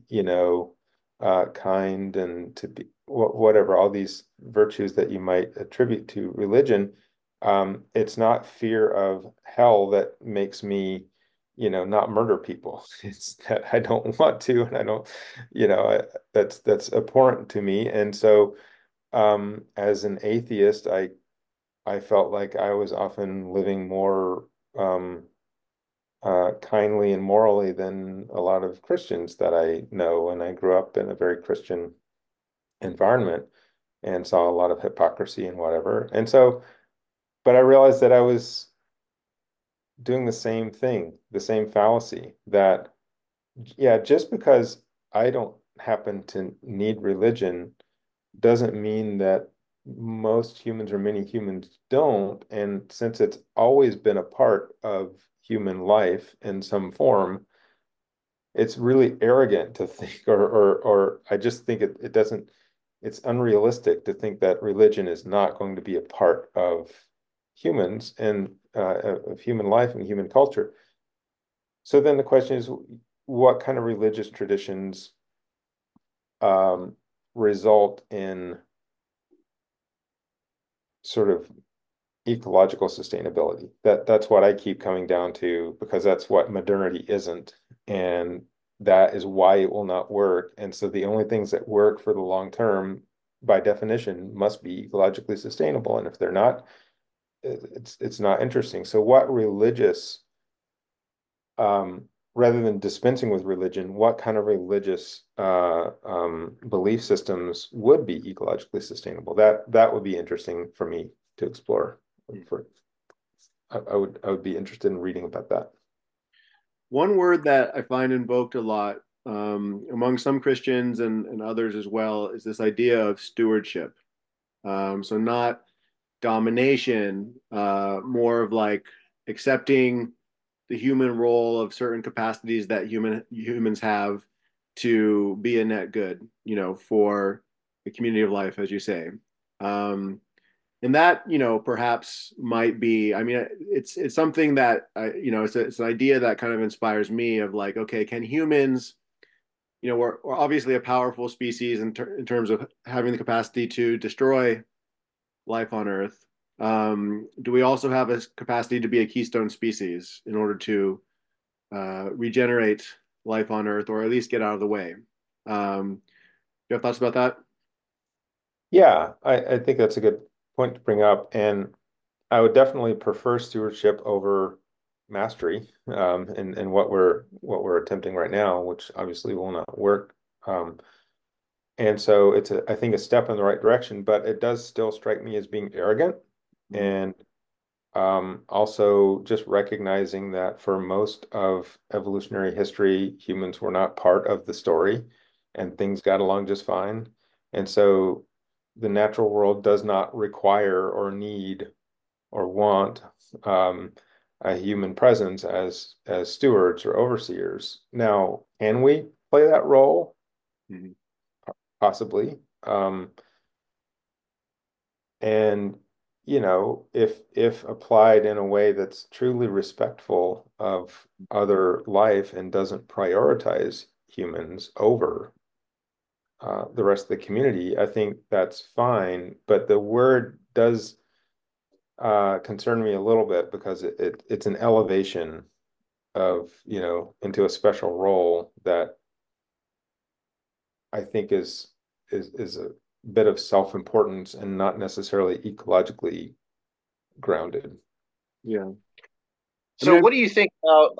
kind and to be whatever, all these virtues that you might attribute to religion. It's not fear of hell that makes me, not murder people. It's that I don't want to, and I don't, that's abhorrent to me. And so, as an atheist, I felt like I was often living more kindly and morally than a lot of Christians that I know. And I grew up in a very Christian environment and saw a lot of hypocrisy and whatever. And so, but I realized that I was doing the same thing, the same fallacy that, yeah, just because I don't happen to need religion doesn't mean that most humans or many humans don't. And since it's always been a part of human life in some form, it's really arrogant to think, or I just think it doesn't, it's unrealistic to think that religion is not going to be a part of humans and of human life and human culture. So then the question is, what kind of religious traditions um, result in sort of ecological sustainability? That's what I keep coming down to because that's what modernity isn't. And that is why it will not work. And so the only things that work for the long term, by definition, must be ecologically sustainable. And if they're not, it's not interesting. So what religious, rather than dispensing with religion, what kind of religious belief systems would be ecologically sustainable? That would be interesting for me to explore. For I would be interested in reading about that. One word that I find invoked a lot among some Christians and others as well is this idea of stewardship. So not domination, more of like accepting the human role of certain capacities that humans have to be a net good, for the community of life, as you say. And that, perhaps might be, I mean, it's something that it's an idea that kind of inspires me of like, okay, can humans, we're obviously a powerful species in terms of having the capacity to destroy life on Earth. Do we also have a capacity to be a keystone species in order to regenerate life on Earth, or at least get out of the way? You have thoughts about that? Yeah, I think that's a good point to bring up. And I would definitely prefer stewardship over mastery, and what we're attempting right now, which obviously will not work. And so it's I think a step in the right direction, but it does still strike me as being arrogant. And also just recognizing that for most of evolutionary history, humans were not part of the story and things got along just fine. And so the natural world does not require or need or want a human presence as stewards or overseers. Now, can we play that role? Mhm. Possibly. And if applied in a way that's truly respectful of other life and doesn't prioritize humans over the rest of the community, I think that's fine. But the word does concern me a little bit because it's an elevation of, into a special role that I think is a bit of self-importance and not necessarily ecologically grounded. Yeah. I So mean, what do you think about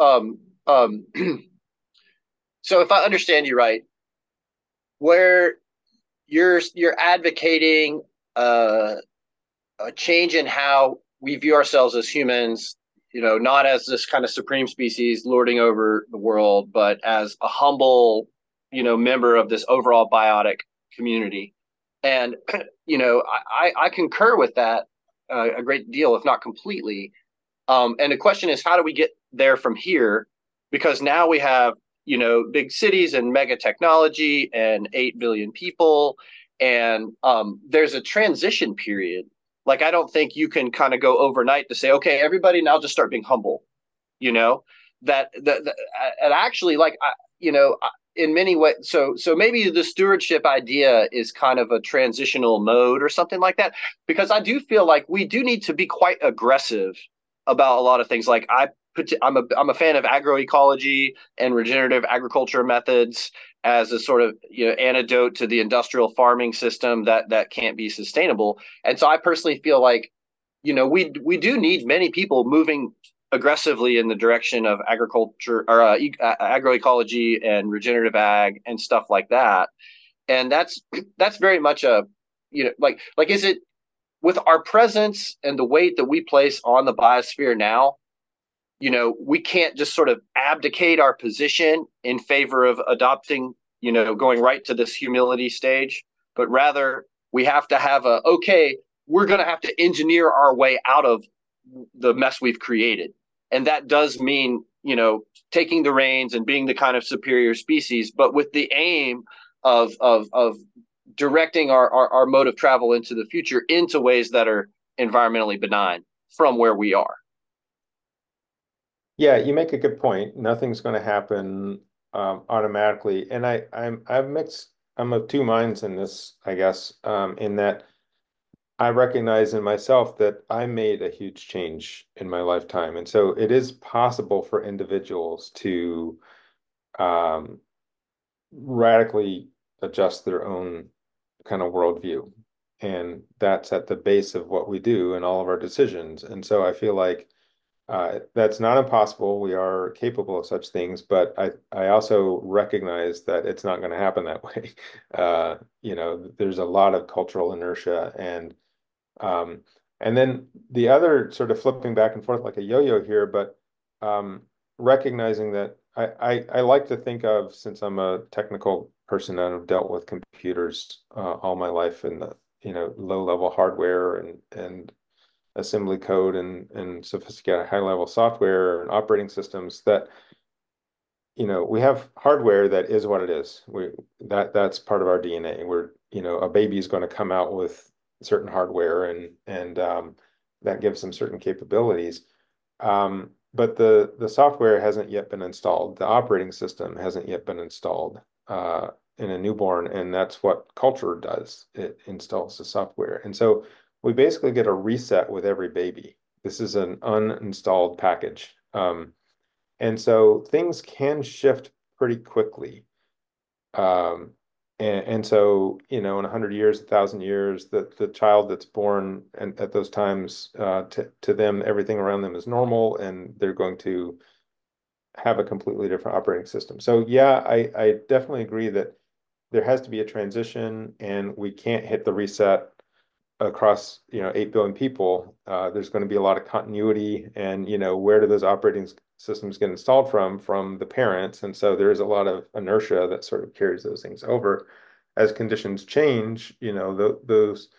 so if I understand you right, where you're advocating uh, a change in how we view ourselves as humans, not as this kind of supreme species lording over the world, but as a humble, member of this overall biotic community. And, I concur with that a great deal, if not completely. And the question is, how do we get there from here? Because now we have, big cities and mega technology and 8 billion people. And there's a transition period. Like, I don't think you can kind of go overnight to say, okay, everybody now just start being humble, you know, and actually, like, in many ways, so maybe the stewardship idea is kind of a transitional mode or something like that, because I do feel like we do need to be quite aggressive about a lot of things. Like, I'm a fan of agroecology and regenerative agriculture methods as a sort of antidote to the industrial farming system that can't be sustainable. And so I personally feel like we do need many people moving aggressively in the direction of agriculture or agroecology and regenerative ag and stuff like that. And that's very much a like is it with our presence and the weight that we place on the biosphere now, we can't just sort of abdicate our position in favor of adopting, going right to this humility stage, but rather we have to have okay, we're going to have to engineer our way out of the mess we've created. And that does mean, taking the reins and being the kind of superior species, but with the aim of directing our mode of travel into the future into ways that are environmentally benign from where we are. Yeah, you make a good point. Nothing's going to happen automatically, and I'm of two minds in this, I guess, in that I recognize in myself that I made a huge change in my lifetime, and so it is possible for individuals to um, radically adjust their own kind of worldview, and that's at the base of what we do in all of our decisions. And so I feel like that's not impossible. We are capable of such things, but I also recognize that it's not going to happen that way. There's a lot of cultural inertia, um, and then the other sort of flipping back and forth like a yo-yo here, but recognizing that I like to think of, since I'm a technical person and I've dealt with computers all my life, in the low level hardware and assembly code and sophisticated high level software and operating systems, that we have hardware that is what it is. That's part of our DNA. A baby is going to come out with certain hardware, and that gives them certain capabilities. But the software hasn't yet been installed. The operating system hasn't yet been installed in a newborn, and that's what culture does. It installs the software. And so we basically get a reset with every baby. This is an uninstalled package. And so things can shift pretty quickly. Um, and so, in 100 years, 1,000 years, the child that's born and at those times, to them, everything around them is normal, and they're going to have a completely different operating system. So yeah, I definitely agree that there has to be a transition, and we can't hit the reset across 8 billion people. There's going to be a lot of continuity, and where do those operating systems get installed from the parents? And so there's a lot of inertia that sort of carries those things over as conditions change. Those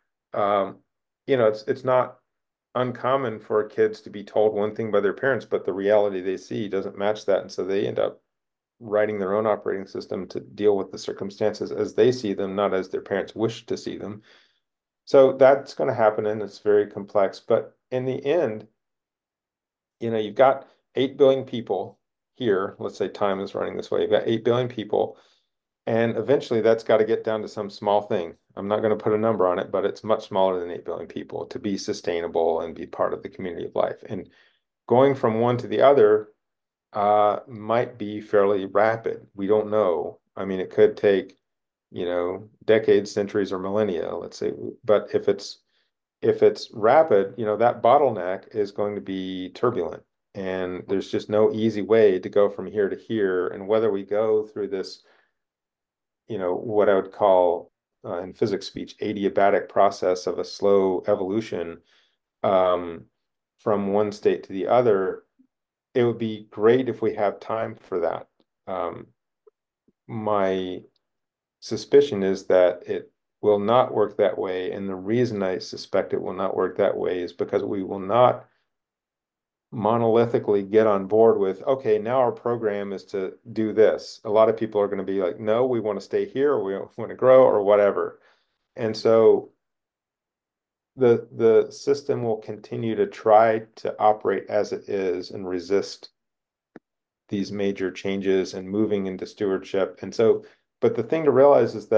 it's not uncommon for kids to be told one thing by their parents, but the reality they see doesn't match that, and so they end up writing their own operating system to deal with the circumstances as they see them, not as their parents wish to see them. So that's going to happen, and it's very complex. But in the end, you've got 8 billion people here. Let's say time is running this way. You've got 8 billion people, and eventually that's got to get down to some small thing. I'm not going to put a number on it, but it's much smaller than 8 billion people to be sustainable and be part of the community of life. And going from one to the other might be fairly rapid. We don't know. I mean, it could take decades, centuries, or millennia, let's say. But if it's if it's rapid, that bottleneck is going to be turbulent. And there's just no easy way to go from here to here. And whether we go through this, what I would call in physics speech, adiabatic process of a slow evolution um, from one state to the other, it would be great if we have time for that. My suspicion is that it will not work that way. And the reason I suspect it will not work that way is because we will not monolithically get on board with, okay, now our program is to do this. A lot of people are going to be like, no, we want to stay here, or we want to grow, or whatever. And so the system will continue to try to operate as it is and resist these major changes and moving into stewardship. And so, but the thing to realize is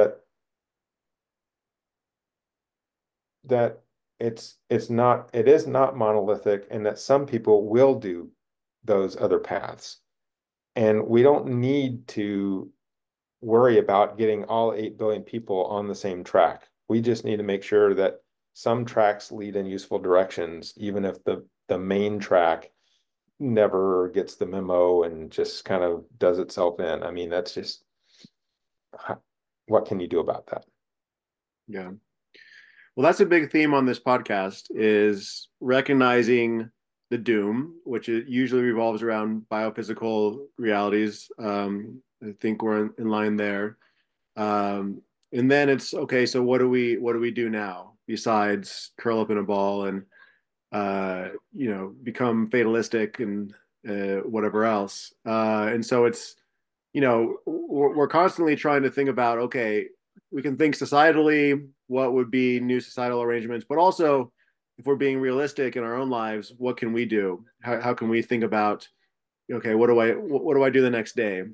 that it is not monolithic, and that some people will do those other paths. And we don't need to worry about getting all 8 billion people on the same track. We just need to make sure that some tracks lead in useful directions, even if the main track never gets the memo and just kind of does itself in. I mean, that's just, what can you do about that? Yeah. Well, that's a big theme on this podcast, is recognizing the doom, which it usually revolves around biophysical realities. I think we're in line there. And then it's okay. So what do we do now besides curl up in a ball and become fatalistic and whatever else? And so it's we're constantly trying to think about, okay, we can think societally, what would be new societal arrangements, but also if we're being realistic in our own lives, what can we do? How can we think about, okay, what do I do the next day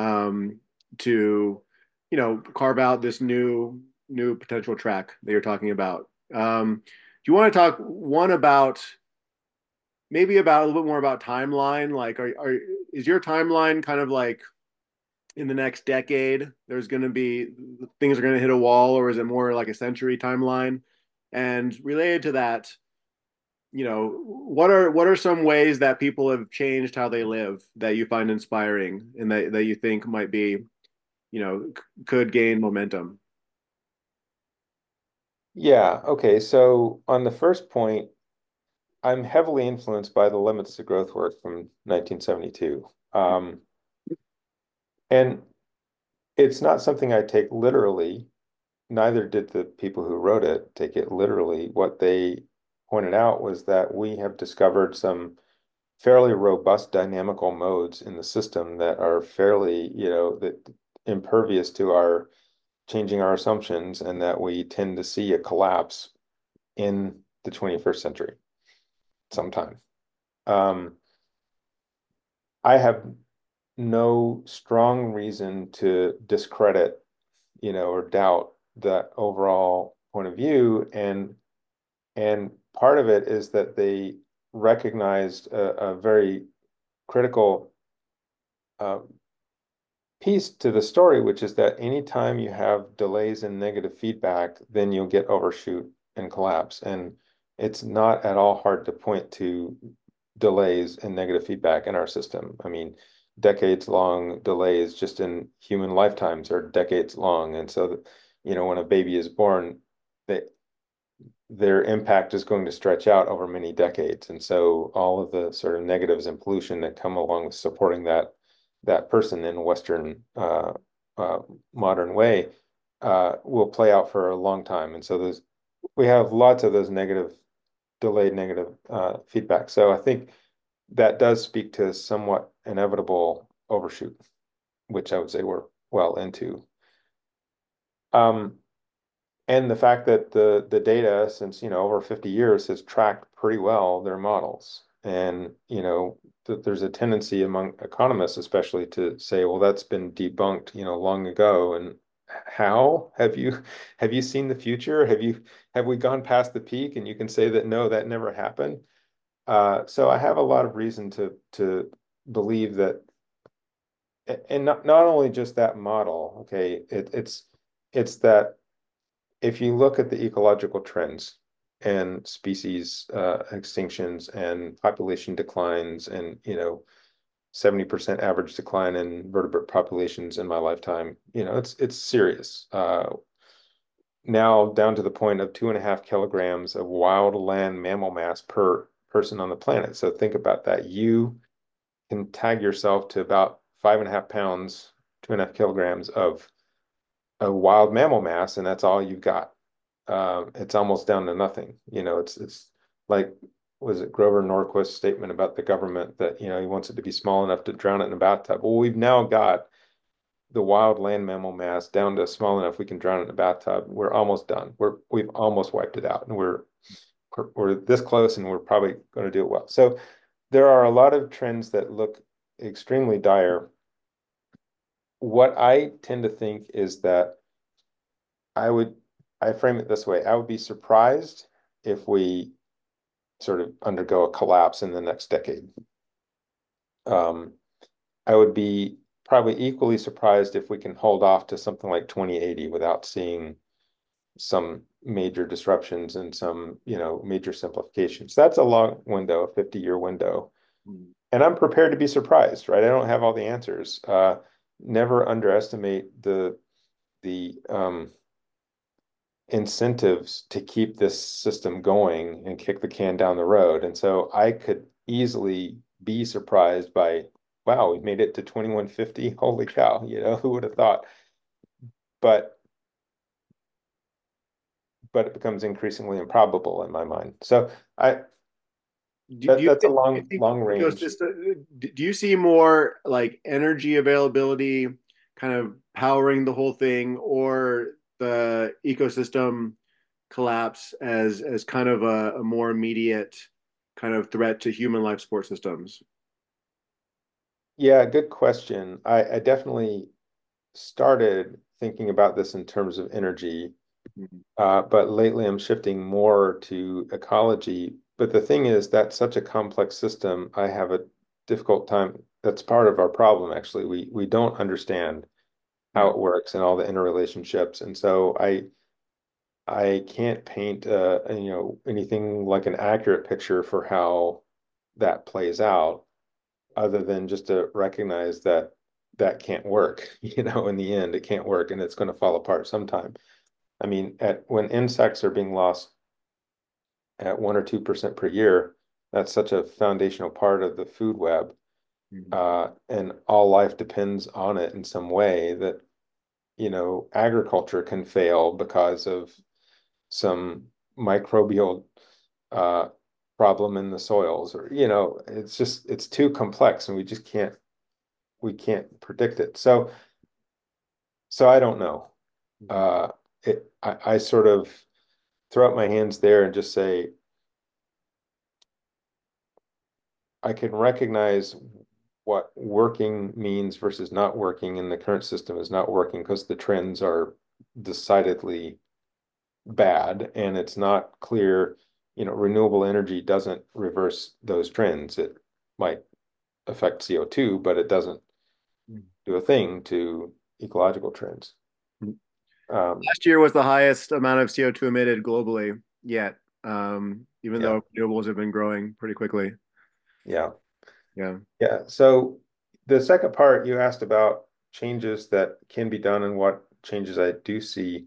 to carve out this new potential track that you're talking about? Do you want to talk one about maybe about a little bit more about timeline? Like, is your timeline kind of like in the next decade there's going to be things are going to hit a wall, or is it more like a century timeline? And related to that, what are some ways that people have changed how they live that you find inspiring and that you think might be, could gain momentum? Yeah, okay. So on the first point, I'm heavily influenced by the Limits to Growth work from 1972. And it's not something I take literally. Neither did the people who wrote it take it literally. What they pointed out was that we have discovered some fairly robust dynamical modes in the system that are fairly, that impervious to our changing our assumptions, and that we tend to see a collapse in the 21st century sometime. I have no strong reason to discredit, or doubt that overall point of view. And part of it is that they recognized a very critical uh, piece to the story, which is that anytime you have delays and negative feedback, then you'll get overshoot and collapse. And it's not at all hard to point to delays and negative feedback in our system. I mean, decades long delays just in human lifetimes are decades long. And so, when a baby is born, they, their impact is going to stretch out over many decades. And so all of the sort of negatives and pollution that come along with supporting that person in a Western modern way will play out for a long time. And so we have lots of those delayed negative feedback. So I think that does speak to somewhat inevitable overshoot, which I would say we're well into. And the fact that the data since, over 50 years has tracked pretty well their models. And, there's a tendency among economists, especially, to say, well, that's been debunked, long ago. And how have you seen the future? Have we gone past the peak? And you can say that, no, that never happened. So I have a lot of reason to believe that, and not only just that model, okay, it's that if you look at the ecological trends, and species extinctions and population declines and 70% average decline in vertebrate populations in my lifetime. It's serious. Now down to the point of 2.5 kilograms of wild land mammal mass per person on the planet. So think about that. You can tag yourself to about 5.5 pounds, 2.5 kilograms of a wild mammal mass, and that's all you've got. It's almost down to nothing. It's like, was it Grover Norquist's statement about the government that he wants it to be small enough to drown it in a bathtub. Well, we've now got the wild land mammal mass down to small enough we can drown it in a bathtub. We're almost done. We've almost wiped it out, and we're this close, and we're probably going to do it well. So there are a lot of trends that look extremely dire. What I tend to think is that I frame it this way. I would be surprised if we sort of undergo a collapse in the next decade. I would be probably equally surprised if we can hold off to something like 2080 without seeing some major disruptions and some, major simplifications. That's a long window, a 50-year window. And I'm prepared to be surprised, right? I don't have all the answers. Never underestimate the incentives to keep this system going and kick the can down the road. And so I could easily be surprised by, wow, we made it to 2150. Holy cow, who would have thought? But it becomes increasingly improbable in my mind. So that's a long range. Do you see more like energy availability kind of powering the whole thing, or the ecosystem collapse as kind of a more immediate kind of threat to human life support systems? Yeah, good question. I definitely started thinking about this in terms of energy, but lately I'm shifting more to ecology. But the thing is, that's such a complex system. I have a difficult time. That's part of our problem, actually. We don't understand how it works and all the interrelationships, and so I can't paint anything like an accurate picture for how that plays out, other than just to recognize that that can't work. In the end, it can't work, and it's going to fall apart sometime. I mean, when insects are being lost at 1 or 2% per year, that's such a foundational part of the food web, and all life depends on it in some way that, agriculture can fail because of some microbial uh, problem in the soils, or, it's too complex, and we can't predict it. So I don't know. I sort of throw up my hands there and just say, I can recognize what working means versus not working, and the current system is not working because the trends are decidedly bad, and it's not clear, renewable energy doesn't reverse those trends. It might affect CO2, but it doesn't do a thing to ecological trends. Last year was the highest amount of CO2 emitted globally yet, even though renewables have been growing pretty quickly. Yeah. Yeah. Yeah. So the second part, you asked about changes that can be done and what changes I do see.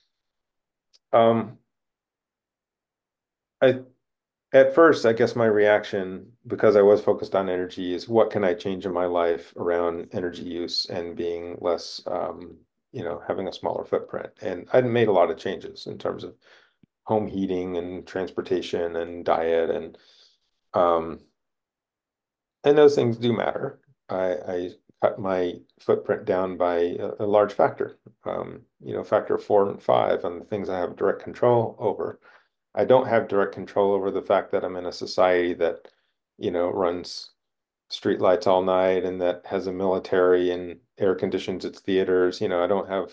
I At first, I guess my reaction, because I was focused on energy, is what can I change in my life around energy use and being less, having a smaller footprint. And I'd made a lot of changes in terms of home heating and transportation and diet, um, and those things do matter. I cut my footprint down by a large factor, factor of 4 and 5 on the things I have direct control over. I don't have direct control over the fact that I'm in a society that, runs street lights all night and that has a military and air conditions its theaters. I don't have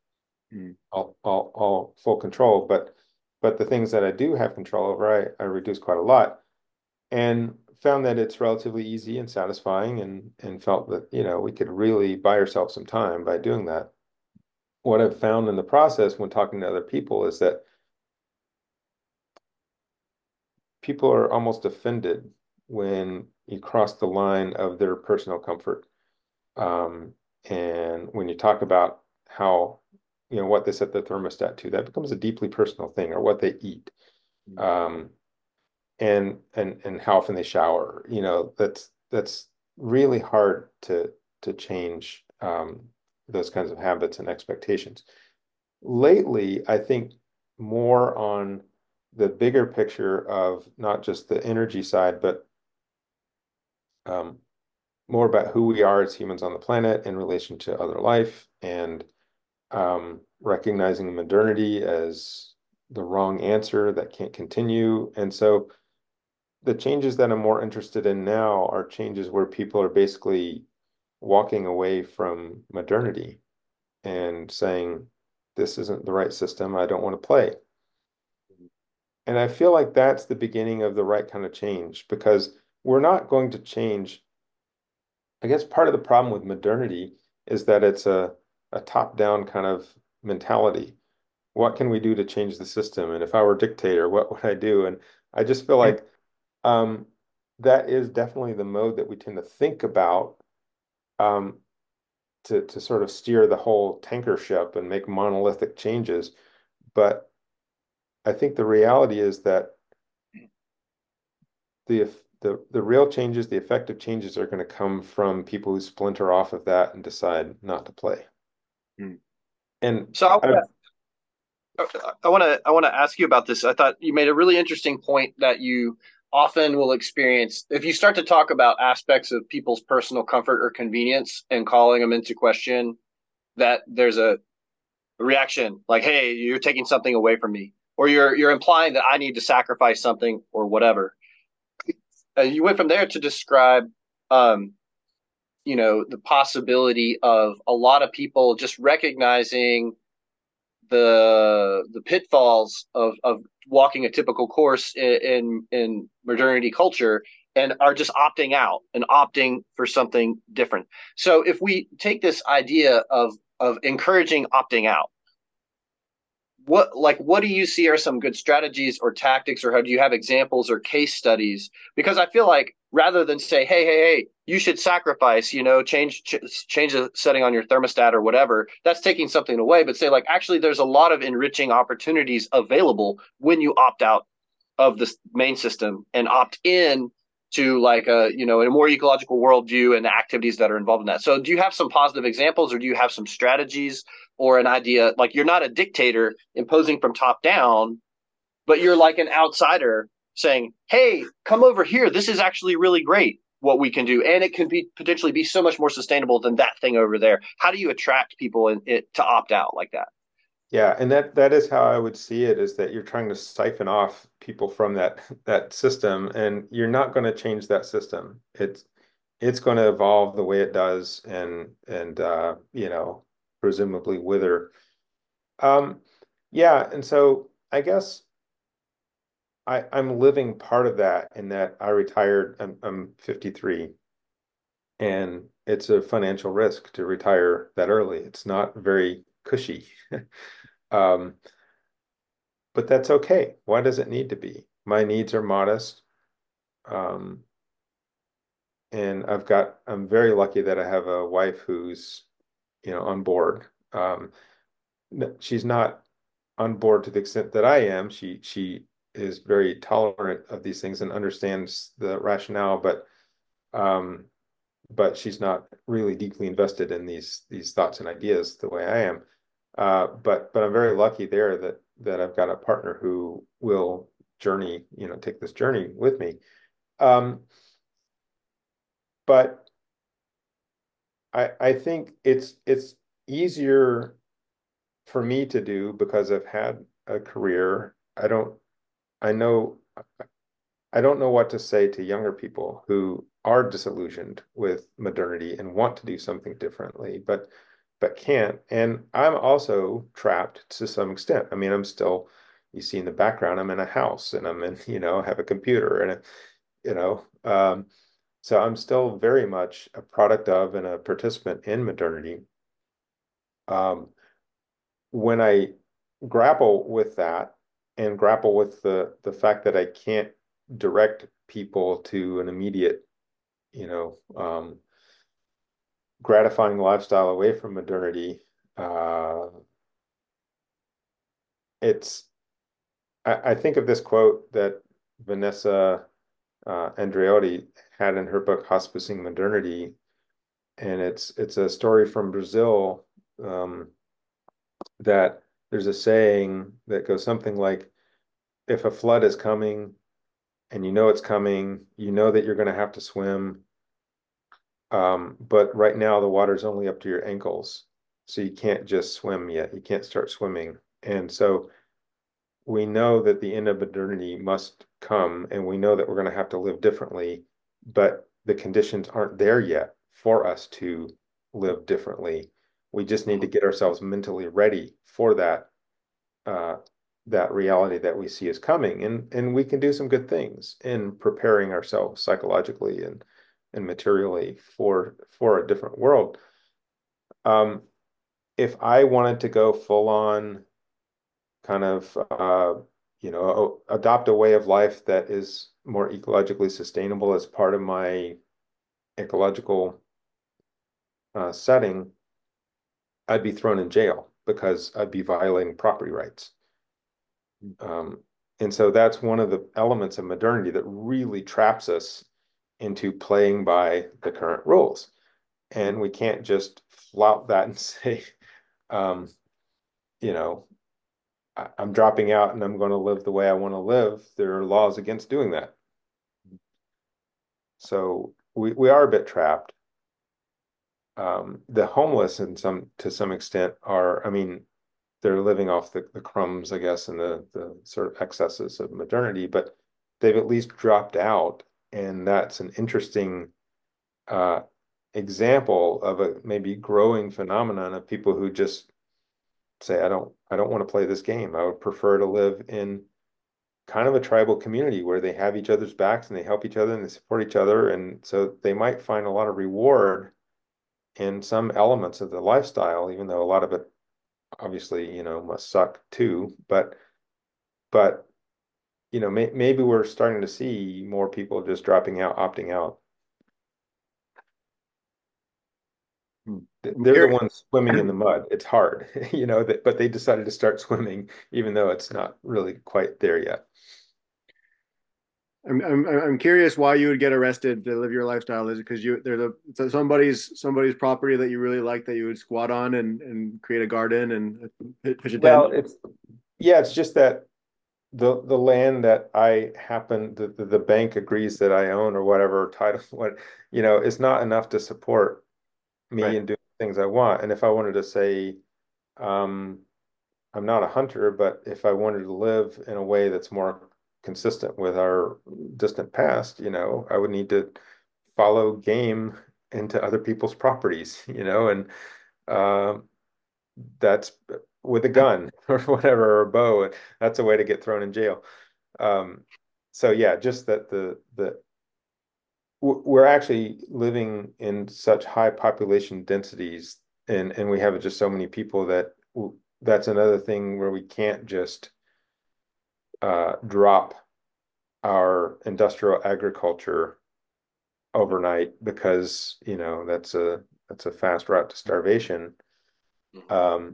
all full control, but the things that I do have control over, I reduce quite a lot, and found that it's relatively easy and satisfying, and felt that, we could really buy ourselves some time by doing that. What I've found in the process when talking to other people is that people are almost offended when you cross the line of their personal comfort. Um, and when you talk about how, what they set the thermostat to, that becomes a deeply personal thing, or what they eat, um, and how often they shower. That's really hard to change those kinds of habits and expectations. Lately, I think more on the bigger picture of not just the energy side, but um, more about who we are as humans on the planet in relation to other life, and recognizing modernity as the wrong answer that can't continue. And so the changes that I'm more interested in now are changes where people are basically walking away from modernity and saying, this isn't the right system. I don't want to play. And I feel like that's the beginning of the right kind of change, because we're not going to change. I guess part of the problem with modernity is that it's a top-down kind of mentality. What can we do to change the system? And if I were a dictator, what would I do? And I just feel like um, that is definitely the mode that we tend to think about, um, to sort of steer the whole tanker ship and make monolithic changes. But I think the reality is that the the real changes, the effective changes, are going to come from people who splinter off of that and decide not to play. Hmm. And So I want to ask you about this. I thought you made a really interesting point that you often will experience if you start to talk about aspects of people's personal comfort or convenience and calling them into question, that there's a reaction like, "Hey, you're taking something away from me," or you're implying that I need to sacrifice something or whatever. You went from there to describe, um, the possibility of a lot of people just recognizing the pitfalls of walking a typical course in modernity culture, and are just opting out and opting for something different. So if we take this idea of encouraging opting out, what do you see are some good strategies or tactics, or how do you have examples or case studies? Because I feel like rather than say, hey, you should sacrifice, change the setting on your thermostat or whatever, that's taking something away. But say, like, actually there's a lot of enriching opportunities available when you opt out of the main system and opt in to, like, a more ecological worldview and the activities that are involved in that. So do you have some positive examples, or do you have some strategies or an idea? Like, you're not a dictator imposing from top down, but you're like an outsider saying, hey, come over here, this is actually really great what we can do, and it can be potentially be so much more sustainable than that thing over there. How do you attract people to opt out like that? yeah, and that is how I would see it, is that you're trying to siphon off people from that system, and you're not going to change that system. It's going to evolve the way it does, and presumably wither. Um, yeah, and so I guess I'm living part of that, in that I retired. I'm 53, and it's a financial risk to retire that early. It's not very cushy. Um, but that's okay. Why does it need to be? My needs are modest. Um, and I'm very lucky that I have a wife who's, on board. She's not on board to the extent that I am. She is very tolerant of these things and understands the rationale, um, but she's not really deeply invested in these thoughts and ideas the way I am. But I'm very lucky there that I've got a partner who will take this journey with me. Um, but I think it's easier for me to do because I've had a career. I know I don't know what to say to younger people who are disillusioned with modernity and want to do something differently, but can't. And I'm also trapped to some extent. I mean, you see in the background, I'm in a house, and I'm in, have a computer, and you know, um, so I'm still very much a product of and a participant in modernity. Um, when I grapple with that, and grapple with the fact that I can't direct people to an immediate, gratifying lifestyle away from modernity. Uh, it's I think of this quote that Vanessa Andreotti had in her book Hospicing Modernity, and it's a story from Brazil, that there's a saying that goes something like, if a flood is coming and you know it's coming, you know that you're going to have to swim, but right now the water's only up to your ankles, so you can't just swim yet. You can't start swimming. And so we know that the end of modernity must come, and we know that we're going to have to live differently, but the conditions aren't there yet for us to live differently. We just need to get ourselves mentally ready for uh, that reality that we see is coming, and we can do some good things in preparing ourselves psychologically and materially for a different world. If I wanted to go full on kind of adopt a way of life that is more ecologically sustainable as part of my ecological setting, I'd be thrown in jail because I'd be violating property rights. And so that's one of the elements of modernity that really traps us into playing by the current rules. And we can't just flout that and say, um, you know, I'm dropping out and I'm going to live the way I want to live. There are laws against doing that. So we are a bit trapped. The homeless to some extent are, I mean, they're living off the crumbs, I guess, and the sort of excesses of modernity, but they've at least dropped out. And that's an interesting example of a maybe growing phenomenon of people who just say, I don't want to play this game. I would prefer to live in kind of a tribal community where they have each other's backs and they help each other and they support each other. And so they might find a lot of reward in some elements of the lifestyle, even though a lot of it obviously, must suck too. But maybe we're starting to see more people just dropping out, opting out. They're the ones swimming in the mud. It's hard, but they decided to start swimming, even though it's not really quite there yet. I'm curious why you would get arrested to live your lifestyle. Is it because there's somebody's property that you really like that you would squat on and create a garden and pitch a tent? Well, it's just that the land that I happen the bank agrees that I own or whatever title, is not enough to support me Right. and doing things I want. And if I wanted to say, I'm not a hunter, but if I wanted to live in a way that's more consistent with our distant past, I would need to follow game into other people's properties, and uh, that's with a gun or whatever, or a bow. That's a way to get thrown in jail. Um, so yeah, just that we're actually living in such high population densities, and we have just so many people that that's another thing where we can't just drop our industrial agriculture overnight because that's a fast route to starvation. Um,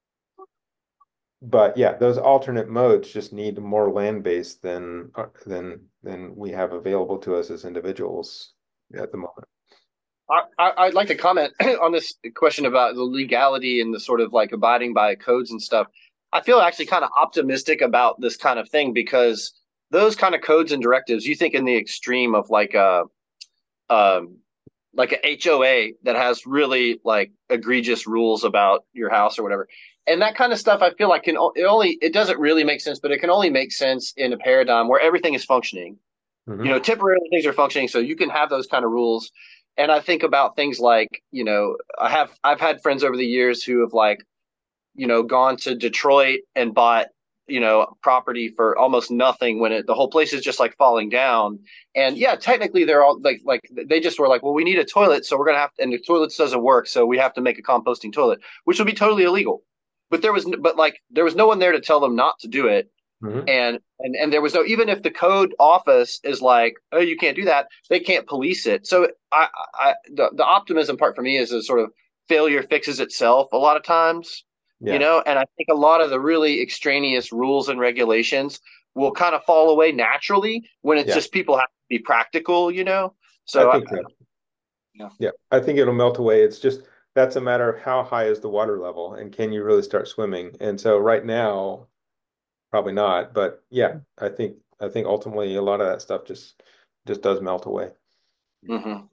but yeah, those alternate modes just need more land base than we have available to us as individuals at the moment. I'd like to comment on this question about the legality and the sort of like abiding by codes and stuff. I feel actually kind of optimistic about this kind of thing because those kind of codes and directives, you think in the extreme of um, like a HOA that has really like egregious rules about your house or whatever. And that kind of stuff, I feel like it doesn't really make sense, but it can only make sense in a paradigm where everything is functioning. Mm-hmm. Temporarily things are functioning, so you can have those kind of rules. And I think about things like, I've had friends over the years who have like, gone to Detroit and bought, property for almost nothing when the whole place is just like falling down. And yeah, technically they're all like they just were like, well, we need a toilet, so we're gonna have to, and the toilet doesn't work, so we have to make a composting toilet, which would be totally illegal. But there was no one there to tell them not to do it. Mhm. And there was no, even if the code office is like, oh, you can't do that, they can't police it. So the optimism part for me is a sort of failure fixes itself a lot of times, Yeah, and I think a lot of the really extraneous rules and regulations will kind of fall away naturally when it's yeah, just people have to be practical. I So think so. yeah. Yeah, I think it'll melt away. It's just that's a matter of how high is the water level and can you really start swimming? And so right now, probably not. But yeah, I think ultimately a lot of that stuff just does melt away. Hmm.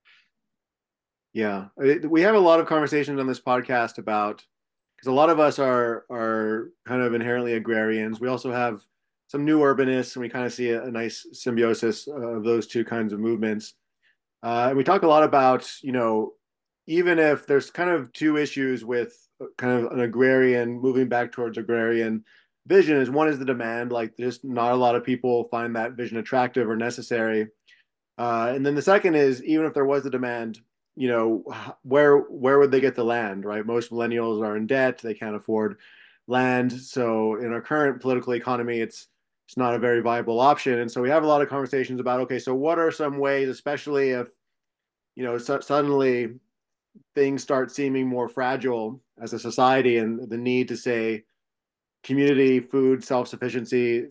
Yeah, we have a lot of conversations on this podcast about because a lot of us are kind of inherently agrarians. We also have some new urbanists, and we kind of see a nice symbiosis of those two kinds of movements. And we talk a lot about, even if there's kind of two issues with kind of an agrarian moving back towards agrarian vision is one is the demand, like just not a lot of people find that vision attractive or necessary. And then the second is even if there was a demand, where would they get the land, right? Most millennials are in debt; they can't afford land. So in our current political economy, it's not a very viable option. And so we have a lot of conversations about okay, so what are some ways, especially if suddenly things start seeming more fragile as a society, and the need to say community food self-sufficiency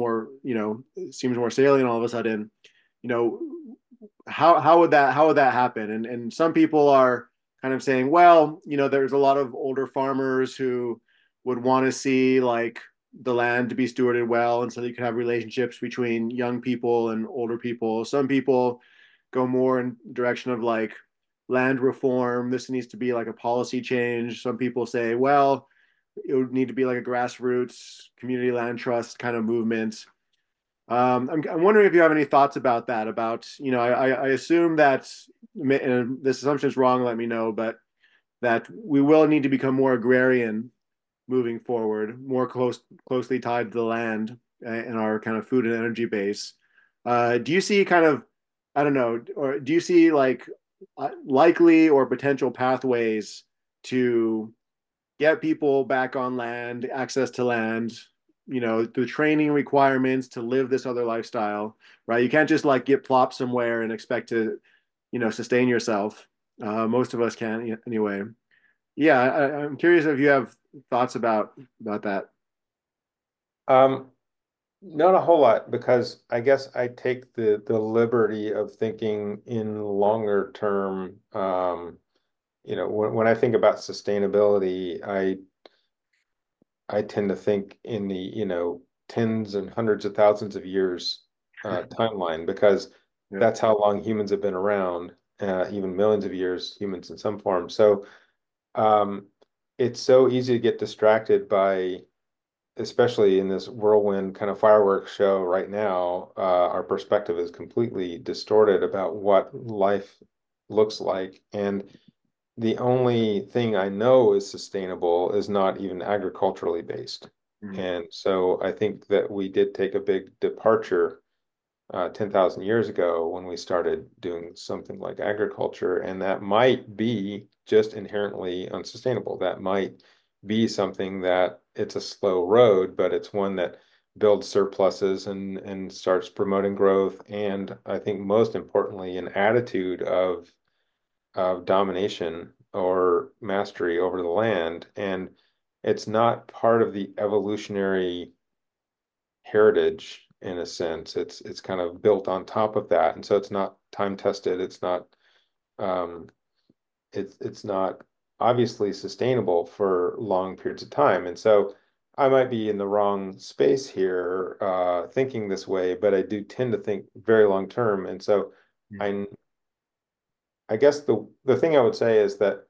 seems more salient all of a sudden. You know, how would that happen? And some people are kind of saying, well, there's a lot of older farmers who would want to see like the land to be stewarded well, and so you can have relationships between young people and older people. Some people go more in direction of like land reform. This needs to be like a policy change. Some people say, well, it would need to be like a grassroots community land trust kind of movement. I'm wondering if you have any thoughts about that. About I assume that, and this assumption is wrong. Let me know, but that we will need to become more agrarian moving forward, more closely tied to the land and our kind of food and energy base. Do you see kind of, I don't know, or do you see like likely or potential pathways to get people back on land, access to land, the training requirements to live this other lifestyle, right? You can't just like get plopped somewhere and expect to, sustain yourself. Most of us can anyway. Yeah, I'm curious if you have thoughts about that. Um, Not a whole lot because I guess I take the liberty of thinking in longer term. When I think about sustainability, I tend to think in the, tens and hundreds of thousands of years timeline because Yeah. that's how long humans have been around, even millions of years, humans in some form. So um, it's so easy to get distracted by, especially in this whirlwind kind of fireworks show right now, our perspective is completely distorted about what life looks like. And the only thing I know is sustainable is not even agriculturally based. Mm. And so I think that we did take a big departure 10,000 years ago when we started doing something like agriculture, and that might be just inherently unsustainable. That might be something that it's a slow road, but it's one that builds surpluses and starts promoting growth. And I think most importantly, an attitude of domination or mastery over the land. And it's not part of the evolutionary heritage in a sense. It's kind of built on top of that. And so it's not time tested. Um it's not obviously sustainable for long periods of time. And so I might be in the wrong space here, thinking this way, but I do tend to think very long term. And so Mm. I I guess the thing I would say is that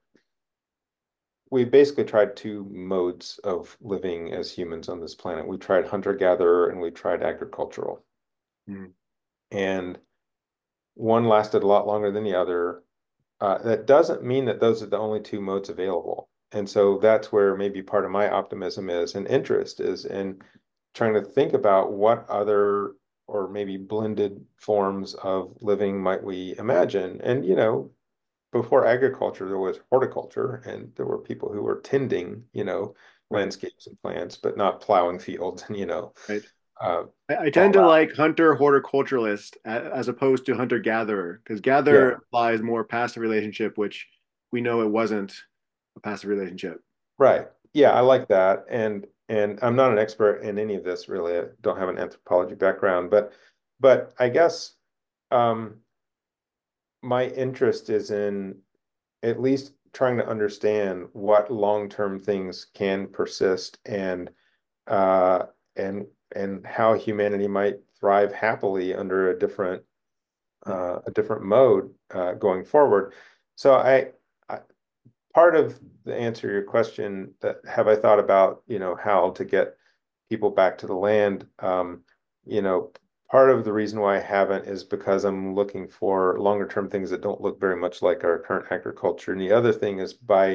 we basically tried two modes of living as humans on this planet. We tried hunter-gatherer and we tried agricultural. Mm. And one lasted a lot longer than the other. That doesn't mean that those are the only two modes available. And so that's where maybe part of my optimism is and interest is in trying to think about what other or maybe blended forms of living might we imagine. And, before agriculture, there was horticulture and there were people who were tending, Right. landscapes and plants, but not plowing fields and, Right. uh, I tend all to that. like hunter horticulturalist as opposed to hunter gatherer because gatherer Yeah, implies more passive relationship, which we know it wasn't a passive relationship. right. Yeah, I like that. And I'm not an expert in any of this really. I don't have an anthropology background, but I guess um my interest is in at least trying to understand what long-term things can persist uh and and how humanity might thrive happily under a different mode going forward. So I part of the answer to your question that have I thought about, how to get people back to the land, you know, part of the reason why I haven't is because I'm looking for longer term things that don't look very much like our current agriculture. And the other thing is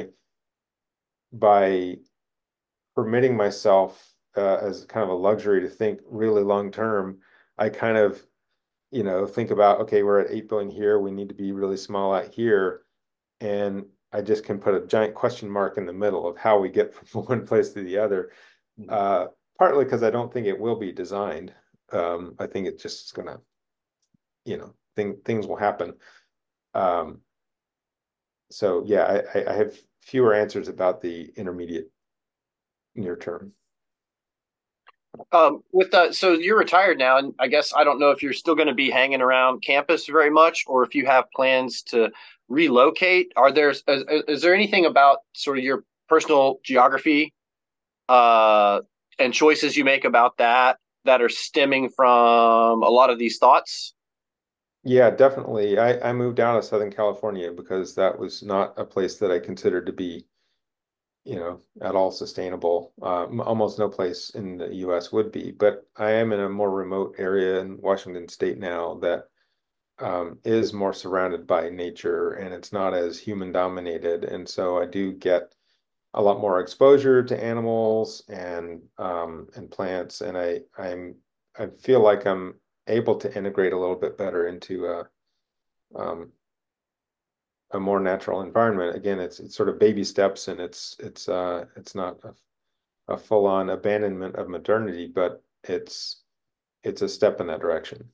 by permitting myself as kind of a luxury to think really long term, I kind of, think about, okay, we're at 8 billion here, we need to be really small out here. And I just can put a giant question mark in the middle of how we get from one place to the other. Mhm. Uh, Partly because I don't think it will be designed. I think it just is gonna, things will happen. Um, so yeah, I have fewer answers about the intermediate near term. With so you're retired now, and I guess I don't know if you're still going to be hanging around campus very much, or if you have plans to relocate. Is there anything about sort of your personal geography uh, and choices you make about that are stemming from a lot of these thoughts? Yeah, definitely. I moved out of Southern California because that was not a place that I considered to be, at all sustainable. Almost no place in the US would be, but I am in a more remote area in Washington State now that is more surrounded by nature and it's not as human dominated. And so I do get a lot more exposure to animals and plants, and I feel like I'm able to integrate a little bit better into um, a more natural environment. Again, it's sort of baby steps, and it's not a full-on abandonment of modernity, but it's a step in that direction.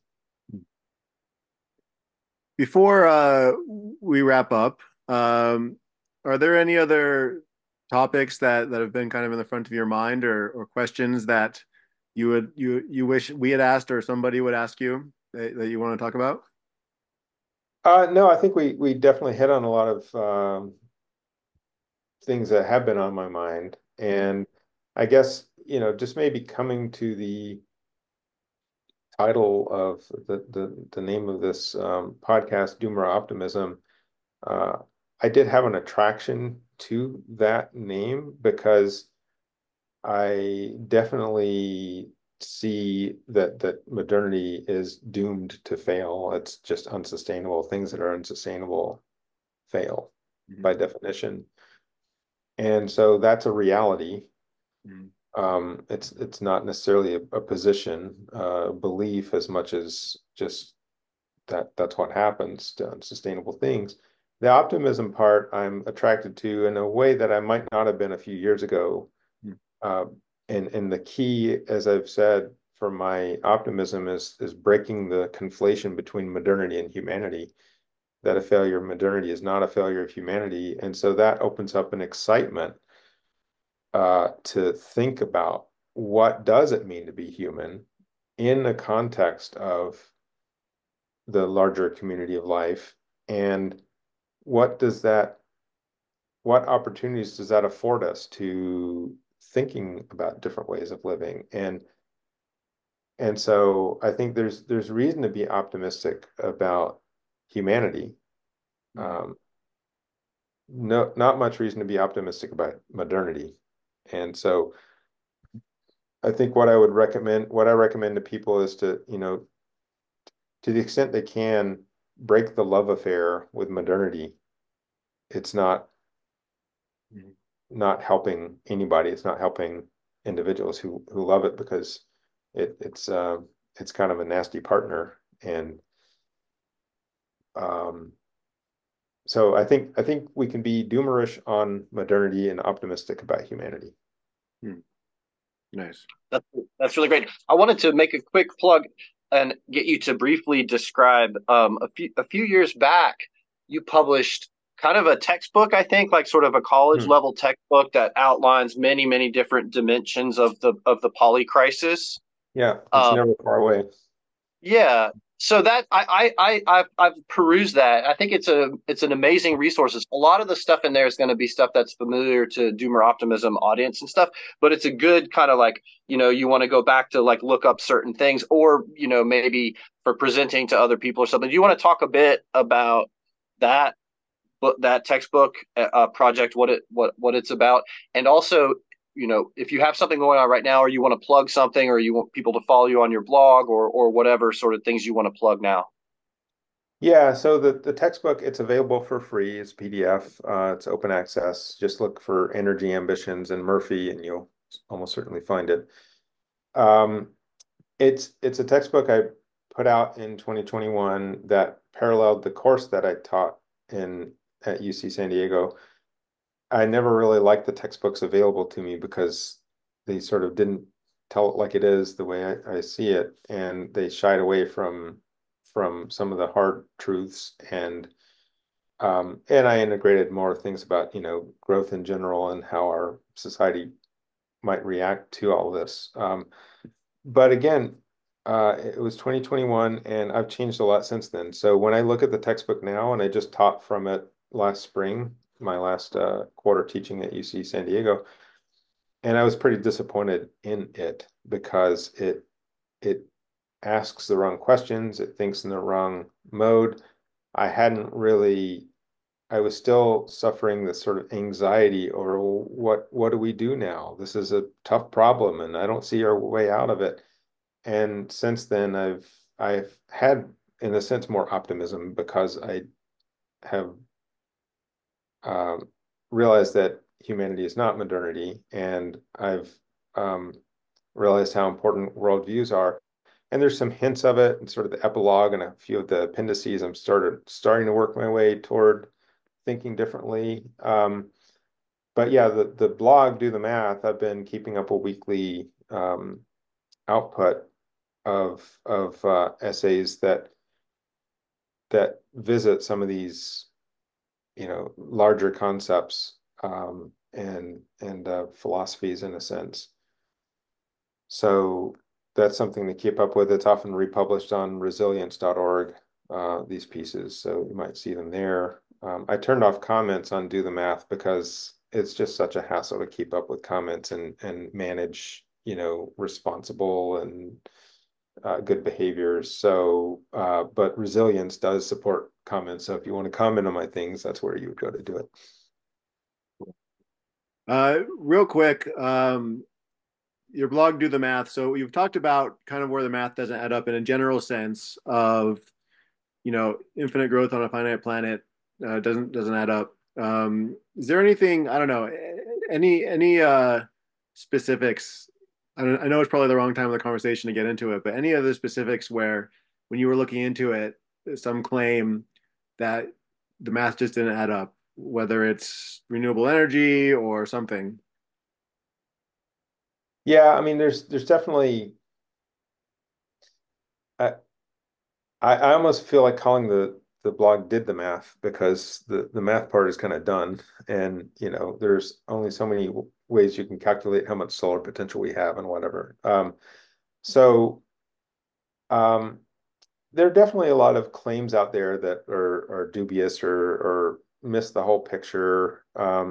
Before we wrap up, um, are there any other topics that have been kind of in the front of your mind or questions that you wish we had asked or somebody would ask you that you want to talk about? No, I think we definitely hit on a lot of things that have been on my mind. And I guess, just maybe coming to the title of the name of this podcast, Doomer Optimism, uh, I did have an attraction to that name because I definitely see that modernity is doomed to fail. It's just unsustainable. Things that are unsustainable fail Mhm. by definition. And so that's a reality. Mhm. It's not necessarily a position, belief as much as just that's what happens to unsustainable things. The optimism part I'm attracted to in a way that I might not have been a few years ago. Mhm. Uh, and the key, as I've said, for my optimism is breaking the conflation between modernity and humanity. That a failure of modernity is not a failure of humanity, and so that opens up an excitement to think about what does it mean to be human in the context of the larger community of life, and what does that what opportunities does that afford us to thinking about different ways of living. And so I think there's reason to be optimistic about humanity. Mhm. um, no, not much reason to be optimistic about modernity. And so I think what I recommend to people is to the extent they can, break the love affair with modernity. It's Mhm. not helping anybody. It's not helping individuals who love it because it's kind of a nasty partner. And um, so I think we can be doomerish on modernity and optimistic about humanity. Hmm. Nice. That's that's really great. I wanted to make a quick plug and get you to briefly describe a few years back you published kind of a textbook, I think, like sort of a college Hmm. level textbook that outlines many different dimensions of the poly crisis. Yeah, it's Um, never far away. yeah. So that I've perused that. I think it's an amazing resource. A lot of the stuff in there is going to be stuff that's familiar to Doomer Optimism audience and stuff, but it's a good kind of like, you want to go back to like look up certain things, or maybe for presenting to other people or something. Do you want to talk a bit about that that textbook project, what it's about, and also, if you have something going on right now, or you want to plug something, or you want people to follow you on your blog, or whatever sort of things you want to plug now. Yeah, so the textbook, it's available for free. It's PDF. It's open access. Just look for Energy Ambitions and Murphy, and you'll almost certainly find it. Um, it's a textbook I put out in 2021 that paralleled the course that I taught in at UC San Diego. I never really liked the textbooks available to me because they sort of didn't tell it like it is the way I see it, and they shied away from some of the hard truths, and I integrated more things about, growth in general and how our society might react to all this. But again, it was 2021, and I've changed a lot since then. So when I look at the textbook now, and I just taught from it last spring, my last quarter teaching at UC San Diego, and I was pretty disappointed in it because it asks the wrong questions, it thinks in the wrong mode. I hadn't really I was still suffering this sort of anxiety over, well, what do we do now? This is a tough problem, and I don't see our way out of it. And since then, I've had, in a sense, more optimism because I have um, realized that humanity is not modernity, and I've um, realized how important worldviews are. And there's some hints of it, and sort of the epilogue and a few of the appendices. I'm starting to work my way toward thinking differently. But yeah, the blog, Do the Math, I've been keeping up a weekly output of essays that visit some of these, larger concepts, and philosophies in a sense. So that's something to keep up with. It's often republished on resilience.org, these pieces, so you might see them there. I turned off comments on Do the Math because it's just such a hassle to keep up with comments and manage, responsible and good behaviors. So, but Resilience does support comments. So if you want to comment on my things, that's where you would go to do it. Real quick, your blog, Do the Math. So you've talked about kind of where the math doesn't add up in a general sense of, infinite growth on a finite planet doesn't add up. Is there anything, I don't know, any specifics? I know it's probably the wrong time of the conversation to get into it, but any other specifics where when you were looking into it, some claim that the math just didn't add up, whether it's renewable energy or something? Yeah, I mean, there's definitely I I almost feel like calling the blog Did the Math because the math part is kind of done, and there's only so many ways you can calculate how much solar potential we have and whatever. So um, there are definitely a lot of claims out there that are dubious or miss the whole picture.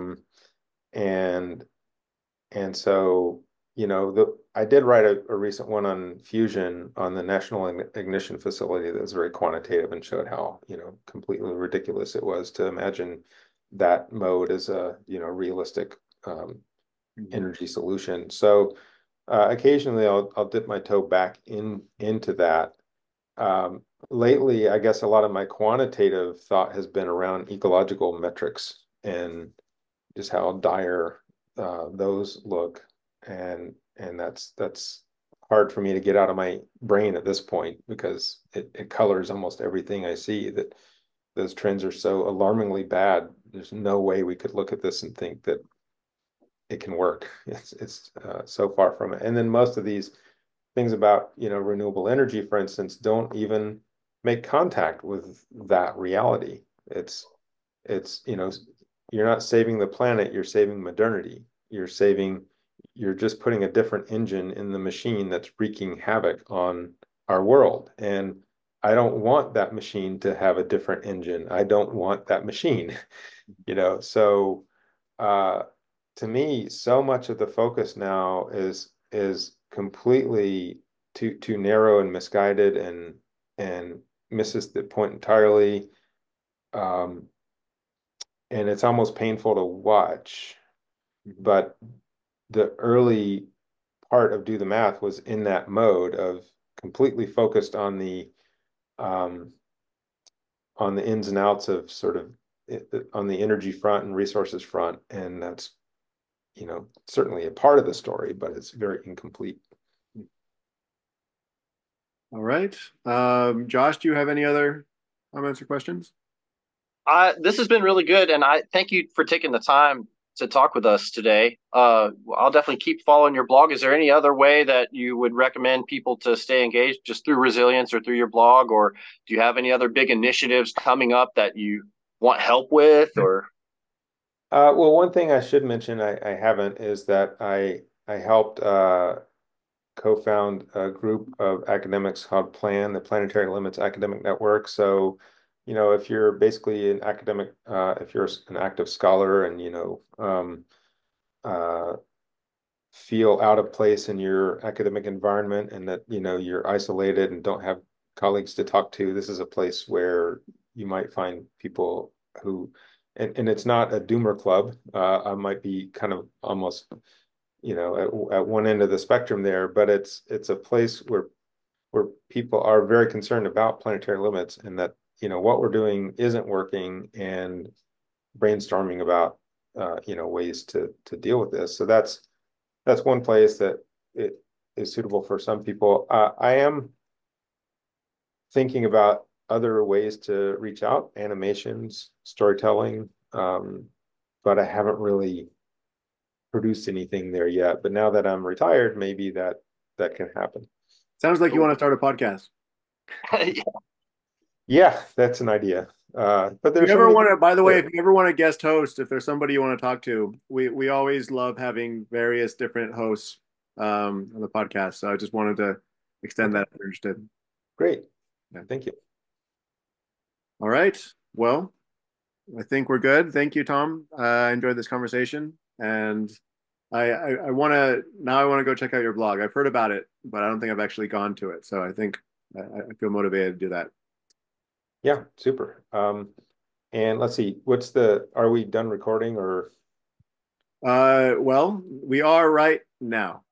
And and so, I did write a recent one on fusion on the National Ignition Facility that was very quantitative and showed how, completely ridiculous it was to imagine that mode as a, realistic energy solution. So occasionally I'll dip my toe back into that. Lately, I guess a lot of my quantitative thought has been around ecological metrics and just how dire those look, and that's hard for me to get out of my brain at this point because it colors almost everything I see. That those trends are so alarmingly bad. There's no way we could look at this and think that it can work. It's so far from it. And then most of these things about, renewable energy, for instance, don't even make contact with that reality. It's, you're not saving the planet, you're saving modernity. You're just putting a different engine in the machine that's wreaking havoc on our world. And I don't want that machine to have a different engine. I don't want that machine, So uh, to me, so much of the focus now is completely too narrow and misguided and misses the point entirely. Um, and it's almost painful to watch. But the early part of Do the Math was in that mode of completely focused um, on the ins and outs of sort of on the energy front and resources front, and that's certainly a part of the story, but it's very incomplete. All right. Josh, do you have any other comments or questions? This has been really good, and I thank you for taking the time to talk with us today. I'll definitely keep following your blog. Is there any other way that you would recommend people to stay engaged, just through Resilience or through your blog, or do you have any other big initiatives coming up that you want help with? Or Well, one thing I should mention I haven't is that I helped co-found a group of academics called PLAN, the Planetary Limits Academic Network. So, if you're basically an academic, if you're an active scholar and uh, feel out of place in your academic environment and that you're isolated and don't have colleagues to talk to, this is a place where you might find people who and it's not a doomer club. I might be kind of almost at one end of the spectrum there, but it's a place where people are very concerned about planetary limits and that what we're doing isn't working, and brainstorming about ways to deal with this. So that's one place that it is suitable for some people. I am thinking about other ways to reach out, animations, storytelling, but I haven't really produced anything there yet. But now that I'm retired, maybe that can happen. Sounds like you want to start a podcast. Yeah, that's an idea. But If there's you so ever many want to, by the way, there. if you ever want to guest host, if there's somebody you want to talk to, we always love having various different hosts on the podcast. So I just wanted to extend Okay, that if you're interested. great. Yeah. Thank you. All right. Well, I think we're good. Thank you, Tom. I enjoyed this conversation, and I want to now. I want to go check out your blog. I've heard about it, but I don't think I've actually gone to it. So I think I feel motivated to do that. Yeah, super. And let's see, are we done recording or? Well, we are right now.